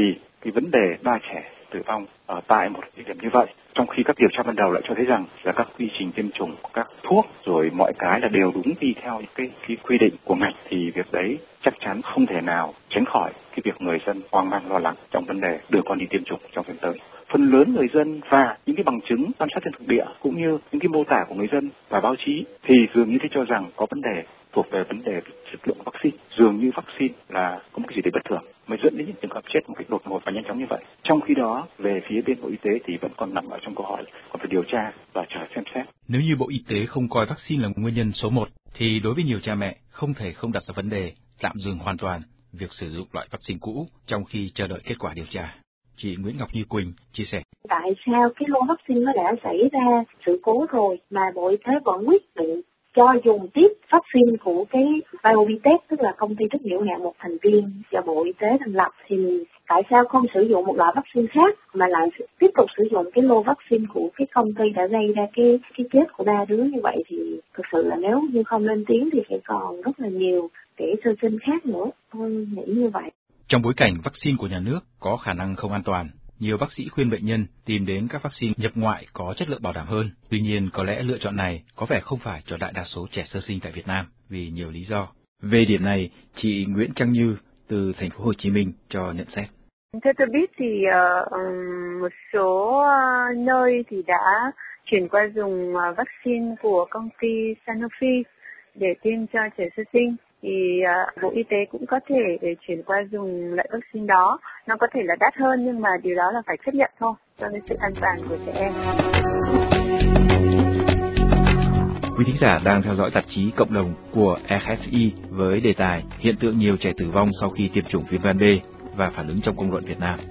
cái vấn đề ba trẻ tử vong ở tại một địa điểm như vậy, trong khi các điều tra ban đầu lại cho thấy rằng là các quy trình tiêm chủng, các thuốc rồi mọi cái là đều đúng đi theo những cái, cái quy định của ngành, thì việc đấy chắc chắn không thể nào tránh khỏi cái việc người dân hoang mang lo lắng trong vấn đề đưa con đi tiêm chủng trong thời gian tới. Phần lớn người dân và những cái bằng chứng quan sát trên thực địa cũng như những cái mô tả của người dân và báo chí thì dường như thế cho rằng có vấn đề thuộc về vấn đề chất lượng vaccine, dường như vaccine là có một cái gì đấy bất thường mới dẫn đến những trường hợp chết một cách đột ngột và nhanh chóng như vậy. Trong khi đó về phía bên Bộ Y tế thì vẫn còn nằm ở trong câu hỏi còn phải điều tra và chờ xem xét. Nếu như Bộ Y tế không coi vaccine là nguyên nhân số một, thì đối với nhiều cha mẹ không thể không đặt ra vấn đề tạm dừng hoàn toàn việc sử dụng loại vaccine cũ trong khi chờ đợi kết quả điều tra. Chị Nguyễn Ngọc Như Quỳnh chia sẻ. Tại sao cái lô vaccine nó đã xảy ra sự cố rồi mà Bộ Y tế vẫn quyết định cho dùng tiếp vaccine của cái BioNTech, tức là công ty trách nhiệm hữu hạn một thành viên do Bộ Y tế thành lập, thì tại sao không sử dụng một loại vaccine khác mà lại tiếp tục sử dụng cái lô vaccine của cái công ty đã gây ra cái cái chết của ba đứa như vậy? Thì thực sự là nếu như không lên tiếng thì sẽ còn rất là nhiều kẻ sơ sinh khác nữa. Tôi nghĩ như vậy. Trong bối cảnh vaccine của nhà nước có khả năng không an toàn, nhiều bác sĩ khuyên bệnh nhân tìm đến các vaccine nhập ngoại có chất lượng bảo đảm hơn. Tuy nhiên, có lẽ lựa chọn này có vẻ không phải cho đại đa số trẻ sơ sinh tại Việt Nam vì nhiều lý do. Về điểm này, chị Nguyễn Trang Như từ thành phố Hồ Chí Minh cho nhận xét. Theo tôi biết thì uh, một số uh, nơi thì đã chuyển qua dùng uh, vaccine của công ty Sanofi để tiêm cho trẻ sơ sinh. Thì uh, Bộ Y tế cũng có thể để chuyển qua dùng loại vaccine đó. Nó có thể là đắt hơn nhưng mà điều đó là phải chấp nhận thôi cho nên sự an toàn của trẻ em. Quý thính giả đang theo dõi tạp chí Cộng đồng của e ép i với đề tài hiện tượng nhiều trẻ tử vong sau khi tiêm chủng viêm gan B và phản ứng trong công luận Việt Nam.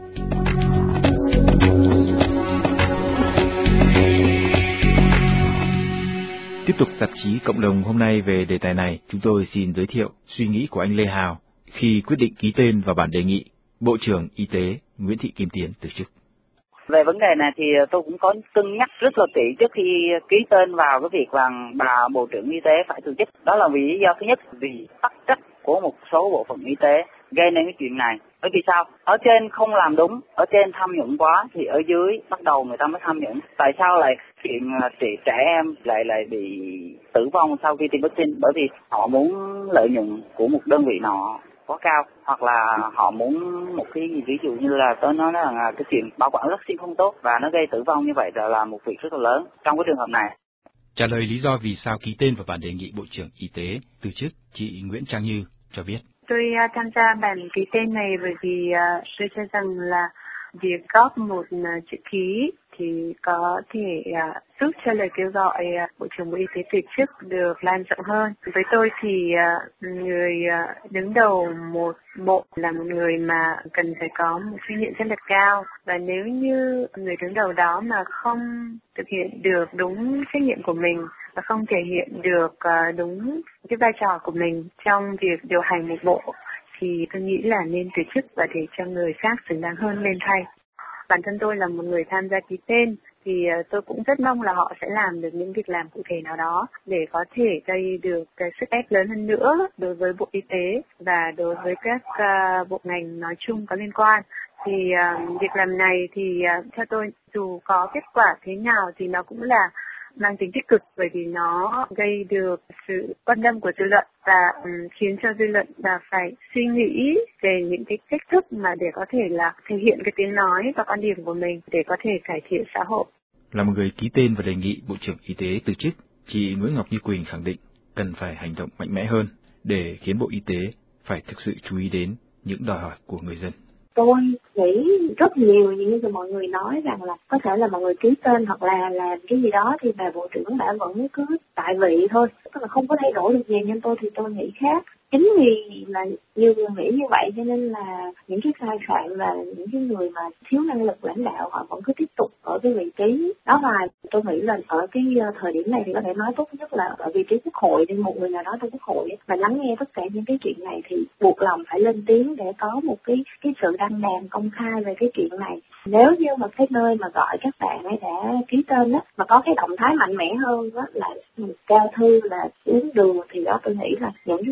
Tiếp tục tạp chí Cộng đồng hôm nay về đề tài này, chúng tôi xin giới thiệu suy nghĩ của anh Lê Hào khi quyết định ký tên vào bản đề nghị Bộ trưởng Y tế Nguyễn Thị Kim Tiến từ chức. Về vấn đề này thì tôi cũng có cân nhắc rất là kỹ trước khi ký tên vào cái việc rằng bà Bộ trưởng Y tế phải từ chức. Đó là vì lý do thứ nhất, vì tắc trách của một số bộ phận y tế gây nên cái chuyện này. Bởi vì sao? Ở trên không làm đúng, ở trên tham nhũng quá thì ở dưới bắt đầu người ta mới tham nhũng. Tại sao lại chuyện trẻ em lại lại bị tử vong sau khi tiêm vaccine? Bởi vì họ muốn lợi nhuận của một đơn vị nào quá cao, hoặc là họ muốn một cái gì, ví dụ như là tôi nói là cái chuyện bảo quản vaccine không tốt và nó gây tử vong như vậy là một việc rất là lớn trong cái trường hợp này. Trả lời lý do vì sao ký tên vào bản đề nghị Bộ trưởng Y tế từ chức, chị Nguyễn Trang Như cho biết. Tôi uh, tham gia bản ký tên này bởi vì uh, tôi cho rằng là việc góp một uh, chữ ký thì có thể uh, giúp cho lời kêu gọi uh, Bộ trưởng Bộ Y tế từ chức được lan rộng hơn. Với tôi thì uh, người uh, đứng đầu một bộ là một người mà cần phải có một trách nhiệm rất là cao, và nếu như người đứng đầu đó mà không thực hiện được đúng trách nhiệm của mình và không thể hiện được uh, đúng cái vai trò của mình trong việc điều hành một bộ thì tôi nghĩ là nên từ chức và để cho người khác xứng đáng hơn lên thay. Bản thân tôi là một người tham gia ký tên thì tôi cũng rất mong là họ sẽ làm được những việc làm cụ thể nào đó để có thể gây được cái sức ép lớn hơn nữa đối với Bộ Y tế và đối với các uh, bộ ngành nói chung có liên quan. Thì uh, việc làm này thì uh, theo tôi dù có kết quả thế nào thì nó cũng là mang tính tích cực, bởi vì nó gây được sự quan tâm của dư luận và um, khiến cho dư luận là phải suy nghĩ về những cái cách thức mà để có thể là thể hiện cái tiếng nói và quan điểm của mình để có thể cải thiện xã hội. Là một người ký tên và đề nghị Bộ trưởng Y tế từ chức, chị Nguyễn Ngọc Như Quỳnh khẳng định cần phải hành động mạnh mẽ hơn để khiến Bộ Y tế phải thực sự chú ý đến những đòi hỏi của người dân. Tôi nghĩ rất nhiều những gì mọi người nói rằng là có thể là mọi người ký tên hoặc là làm cái gì đó thì bà Bộ trưởng đã vẫn cứ tại vị thôi, tức là không có thay đổi được gì. Nhưng tôi thì tôi nghĩ khác. Chính vì là nhiều người nghĩ như vậy cho nên là những cái sai phạm và những cái người mà thiếu năng lực lãnh đạo họ vẫn cứ tiếp tục ở cái vị trí đó. Và tôi nghĩ là ở cái thời điểm này thì có thể nói tốt nhất là ở vị trí Quốc hội, thì một người nào đó trong Quốc hội mà lắng nghe tất cả những cái chuyện này thì buộc lòng phải lên tiếng để có một cái cái sự đăng đàn công khai về cái chuyện này. Nếu như mà cái nơi mà gọi các bạn ấy đã ký tên á mà có cái động thái mạnh mẽ hơn á là cao thư là xuống đường thì đó tôi nghĩ là những cái người khác họ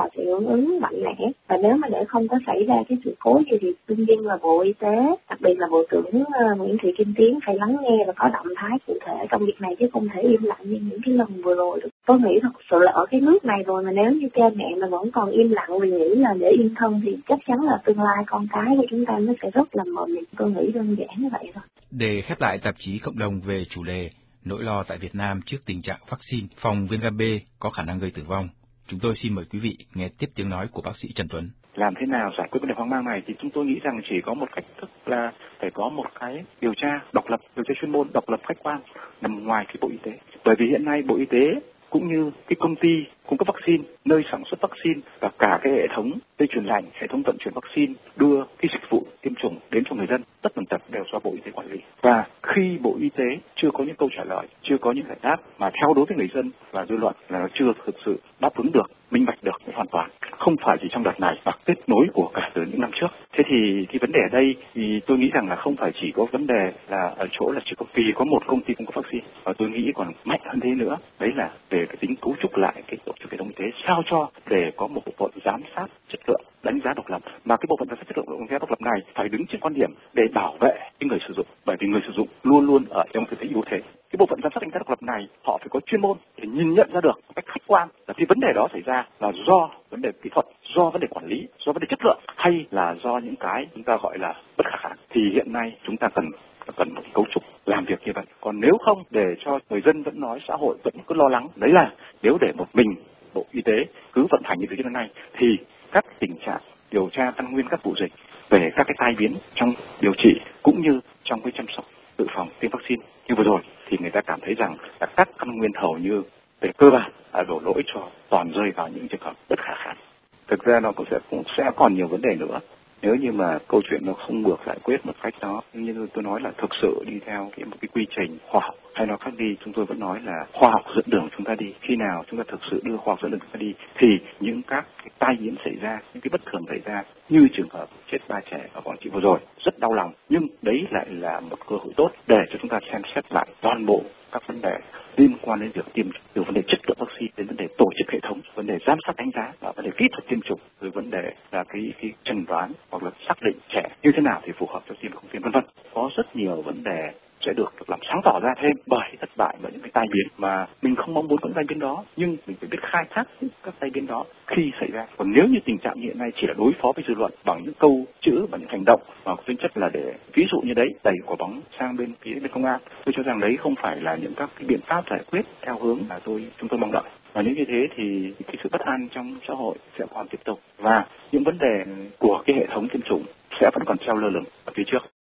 họ sẽ hưởng ứng mạnh mẽ. Và nếu mà để không có xảy ra cái sự cố gì thì đương nhiên là Bộ Y tế, đặc biệt là Bộ trưởng uh, Nguyễn Thị Kim Tiến phải lắng nghe và có động thái cụ thể trong việc này, chứ không thể im lặng như những cái lần vừa rồi được. Tôi nghĩ thật sự là ở cái nước này rồi mà nếu như cha mẹ mà vẫn còn im lặng vì nghĩ là để yên thân thì chắc chắn là tương lai con cái của chúng ta nó sẽ rất là mờ mịt. Tôi nghĩ đơn giản như vậy thôi. Để khép lại tạp chí Cộng đồng về chủ đề nỗi lo tại Việt Nam trước tình trạng vaccine phòng viêm gan B có khả năng gây tử vong, chúng tôi xin mời quý vị nghe tiếp tiếng nói của bác sĩ Trần Tuấn. Làm thế nào giải quyết vấn đề hoang mang này thì chúng tôi nghĩ rằng chỉ có một cách thức là phải có một cái điều tra độc lập, điều tra chuyên môn độc lập khách quan nằm ngoài cái Bộ Y tế. Bởi vì hiện nay Bộ Y tế cũng như cái công ty cung cấp vaccine, nơi sản xuất vaccine và cả cái hệ thống dây chuyền lạnh, hệ thống vận chuyển vaccine đưa cái dịch vụ tiêm chủng đến cho người dân, tất tần tật đều do Bộ Y tế quản lý. Và khi Bộ Y tế chưa có những câu trả lời, chưa có những giải đáp mà theo đối với người dân và dư luận là chưa thực sự đáp ứng được, minh bạch được hoàn toàn, không phải chỉ trong đợt này mà kết nối của cả từ những năm trước. Thế thì cái vấn đề ở đây thì tôi nghĩ rằng là không phải chỉ có vấn đề là ở chỗ là chỉ có vì có một công ty cung cấp vaccine, và tôi nghĩ còn mạnh hơn thế nữa, đấy là về cái tính cấu trúc lại cái tổ chức hệ thống y tế sao cho để có một bộ phận giám sát chất lượng, đánh giá độc lập, mà cái bộ phận giám sát chất lượng đánh giá độc lập này phải đứng trên quan điểm để bảo vệ cái người sử dụng, bởi vì người sử dụng luôn luôn ở trong tư thế yếu thế. Cái bộ phận giám sát đánh giá độc lập này họ phải có chuyên môn để nhìn nhận ra được một cách khách quan là cái vấn đề đó xảy ra là do vấn đề kỹ thuật, do vấn đề quản lý, do vấn đề chất lượng, hay là do những cái chúng ta gọi là bất khả kháng. Thì hiện nay chúng ta cần cần một cấu trúc làm việc như vậy. Còn nếu không, để cho người dân vẫn nói, xã hội vẫn cứ lo lắng, đấy là nếu để một mình Bộ Y tế cứ vận hành như thế này thì các tình trạng điều tra căn nguyên các vụ dịch về các cái tai biến trong điều trị cũng như trong cái chăm sóc dự phòng tiêm vaccine như vừa rồi thì người ta cảm thấy rằng là các căn nguyên hầu như về cơ bản đã đổ lỗi cho toàn rơi vào những trường hợp bất khả kháng. Thực ra nó cũng sẽ cũng sẽ còn nhiều vấn đề nữa nếu như mà câu chuyện nó không được giải quyết một cách đó, như tôi nói là thực sự đi theo cái một cái quy trình khoa học, hay nói khác đi, chúng tôi vẫn nói là khoa học dẫn đường chúng ta đi. Khi nào chúng ta thực sự đưa khoa học dẫn đường chúng ta đi thì những các cái tai biến xảy ra, những cái bất thường xảy ra như trường hợp chết ba trẻ ở Quảng Trị vừa rồi rất đau lòng, nhưng đấy lại là một cơ hội tốt để cho chúng ta xem xét lại toàn bộ các vấn đề liên quan đến việc tiêm, từ vấn đề chất lượng vaccine đến vấn đề tổ chức hệ thống, vấn đề giám sát đánh giá và vấn đề kỹ thuật tiêm chủng, rồi vấn đề là cái cái chẩn đoán hoặc là xác định trẻ như thế nào thì phù hợp cho tiêm không tiêm, vân vân. Có rất nhiều vấn đề sẽ được, được làm sáng tỏ ra thêm bởi thất bại bởi những cái tai biến mà mình không mong muốn có những tai biến đó, nhưng mình phải biết khai thác các tai biến đó khi xảy ra. Còn nếu như tình trạng hiện nay chỉ là đối phó với dư luận bằng những câu chữ, bằng những hành động mà có tính chất là để ví dụ như đấy đẩy quả bóng sang bên phía bên công an, tôi cho rằng đấy không phải là những các cái biện pháp giải quyết theo hướng mà tôi chúng tôi mong đợi. Và nếu như thế thì cái sự bất an trong xã hội sẽ còn tiếp tục và những vấn đề của cái hệ thống tiêm chủng sẽ vẫn còn treo lơ lửng ở phía trước.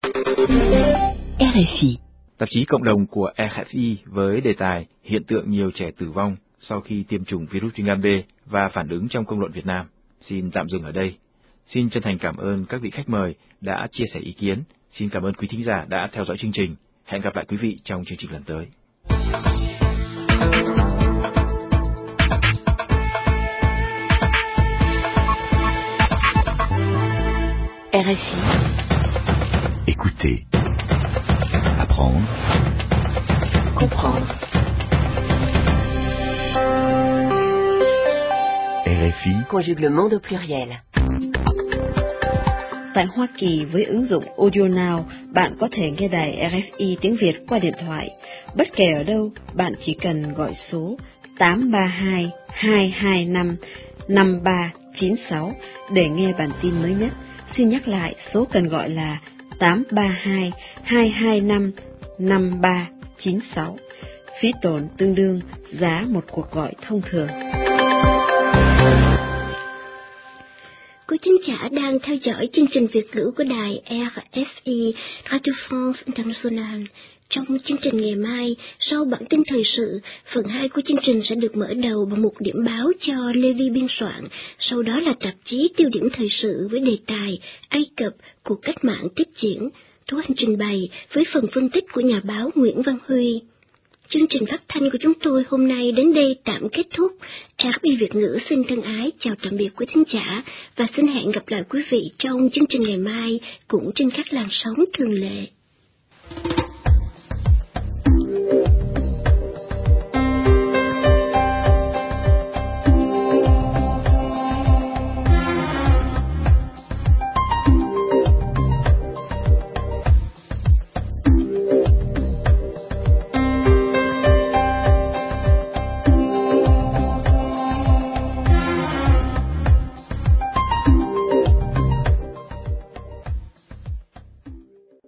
rờ ép i Tạp chí cộng đồng của rờ ép i với đề tài hiện tượng nhiều trẻ tử vong sau khi tiêm chủng virus viêm gan B và phản ứng trong công luận Việt Nam xin tạm dừng ở đây. Xin chân thành cảm ơn các vị khách mời đã chia sẻ ý kiến. Xin cảm ơn quý thính giả đã theo dõi chương trình. Hẹn gặp lại quý vị trong chương trình lần tới. rờ ép i. Écoutez, apprendre, comprendre. rờ ép i. Conjugue le monde au pluriel. Tại Hoa Kỳ với ứng dụng AudioNow, bạn có thể nghe đài rờ ép i tiếng Việt qua điện thoại. Bất kể ở đâu, bạn chỉ cần gọi số tám ba hai hai hai năm năm ba chín sáu để nghe bản tin mới nhất. Xin nhắc lại, số cần gọi là tám ba hai hai hai năm năm ba chín sáu. Phí tổn tương đương giá một cuộc gọi thông thường. Quý thính giả đang theo dõi chương trình Việt ngữ của đài rờ ép i Radio France International. Trong chương trình ngày mai, sau bản tin thời sự, phần hai của chương trình sẽ được mở đầu bằng một điểm báo cho Lê Vi biên soạn, sau đó là tạp chí tiêu điểm thời sự với đề tài Ai Cập, cuộc cách mạng tiếp diễn. Tú Anh trình bày với phần phân tích của nhà báo Nguyễn Văn Huy. Chương trình phát thanh của chúng tôi hôm nay đến đây tạm kết thúc. rờ ép i Việt ngữ xin thân ái chào tạm biệt quý thính giả và xin hẹn gặp lại quý vị trong chương trình ngày mai cũng trên các làn sóng thường lệ.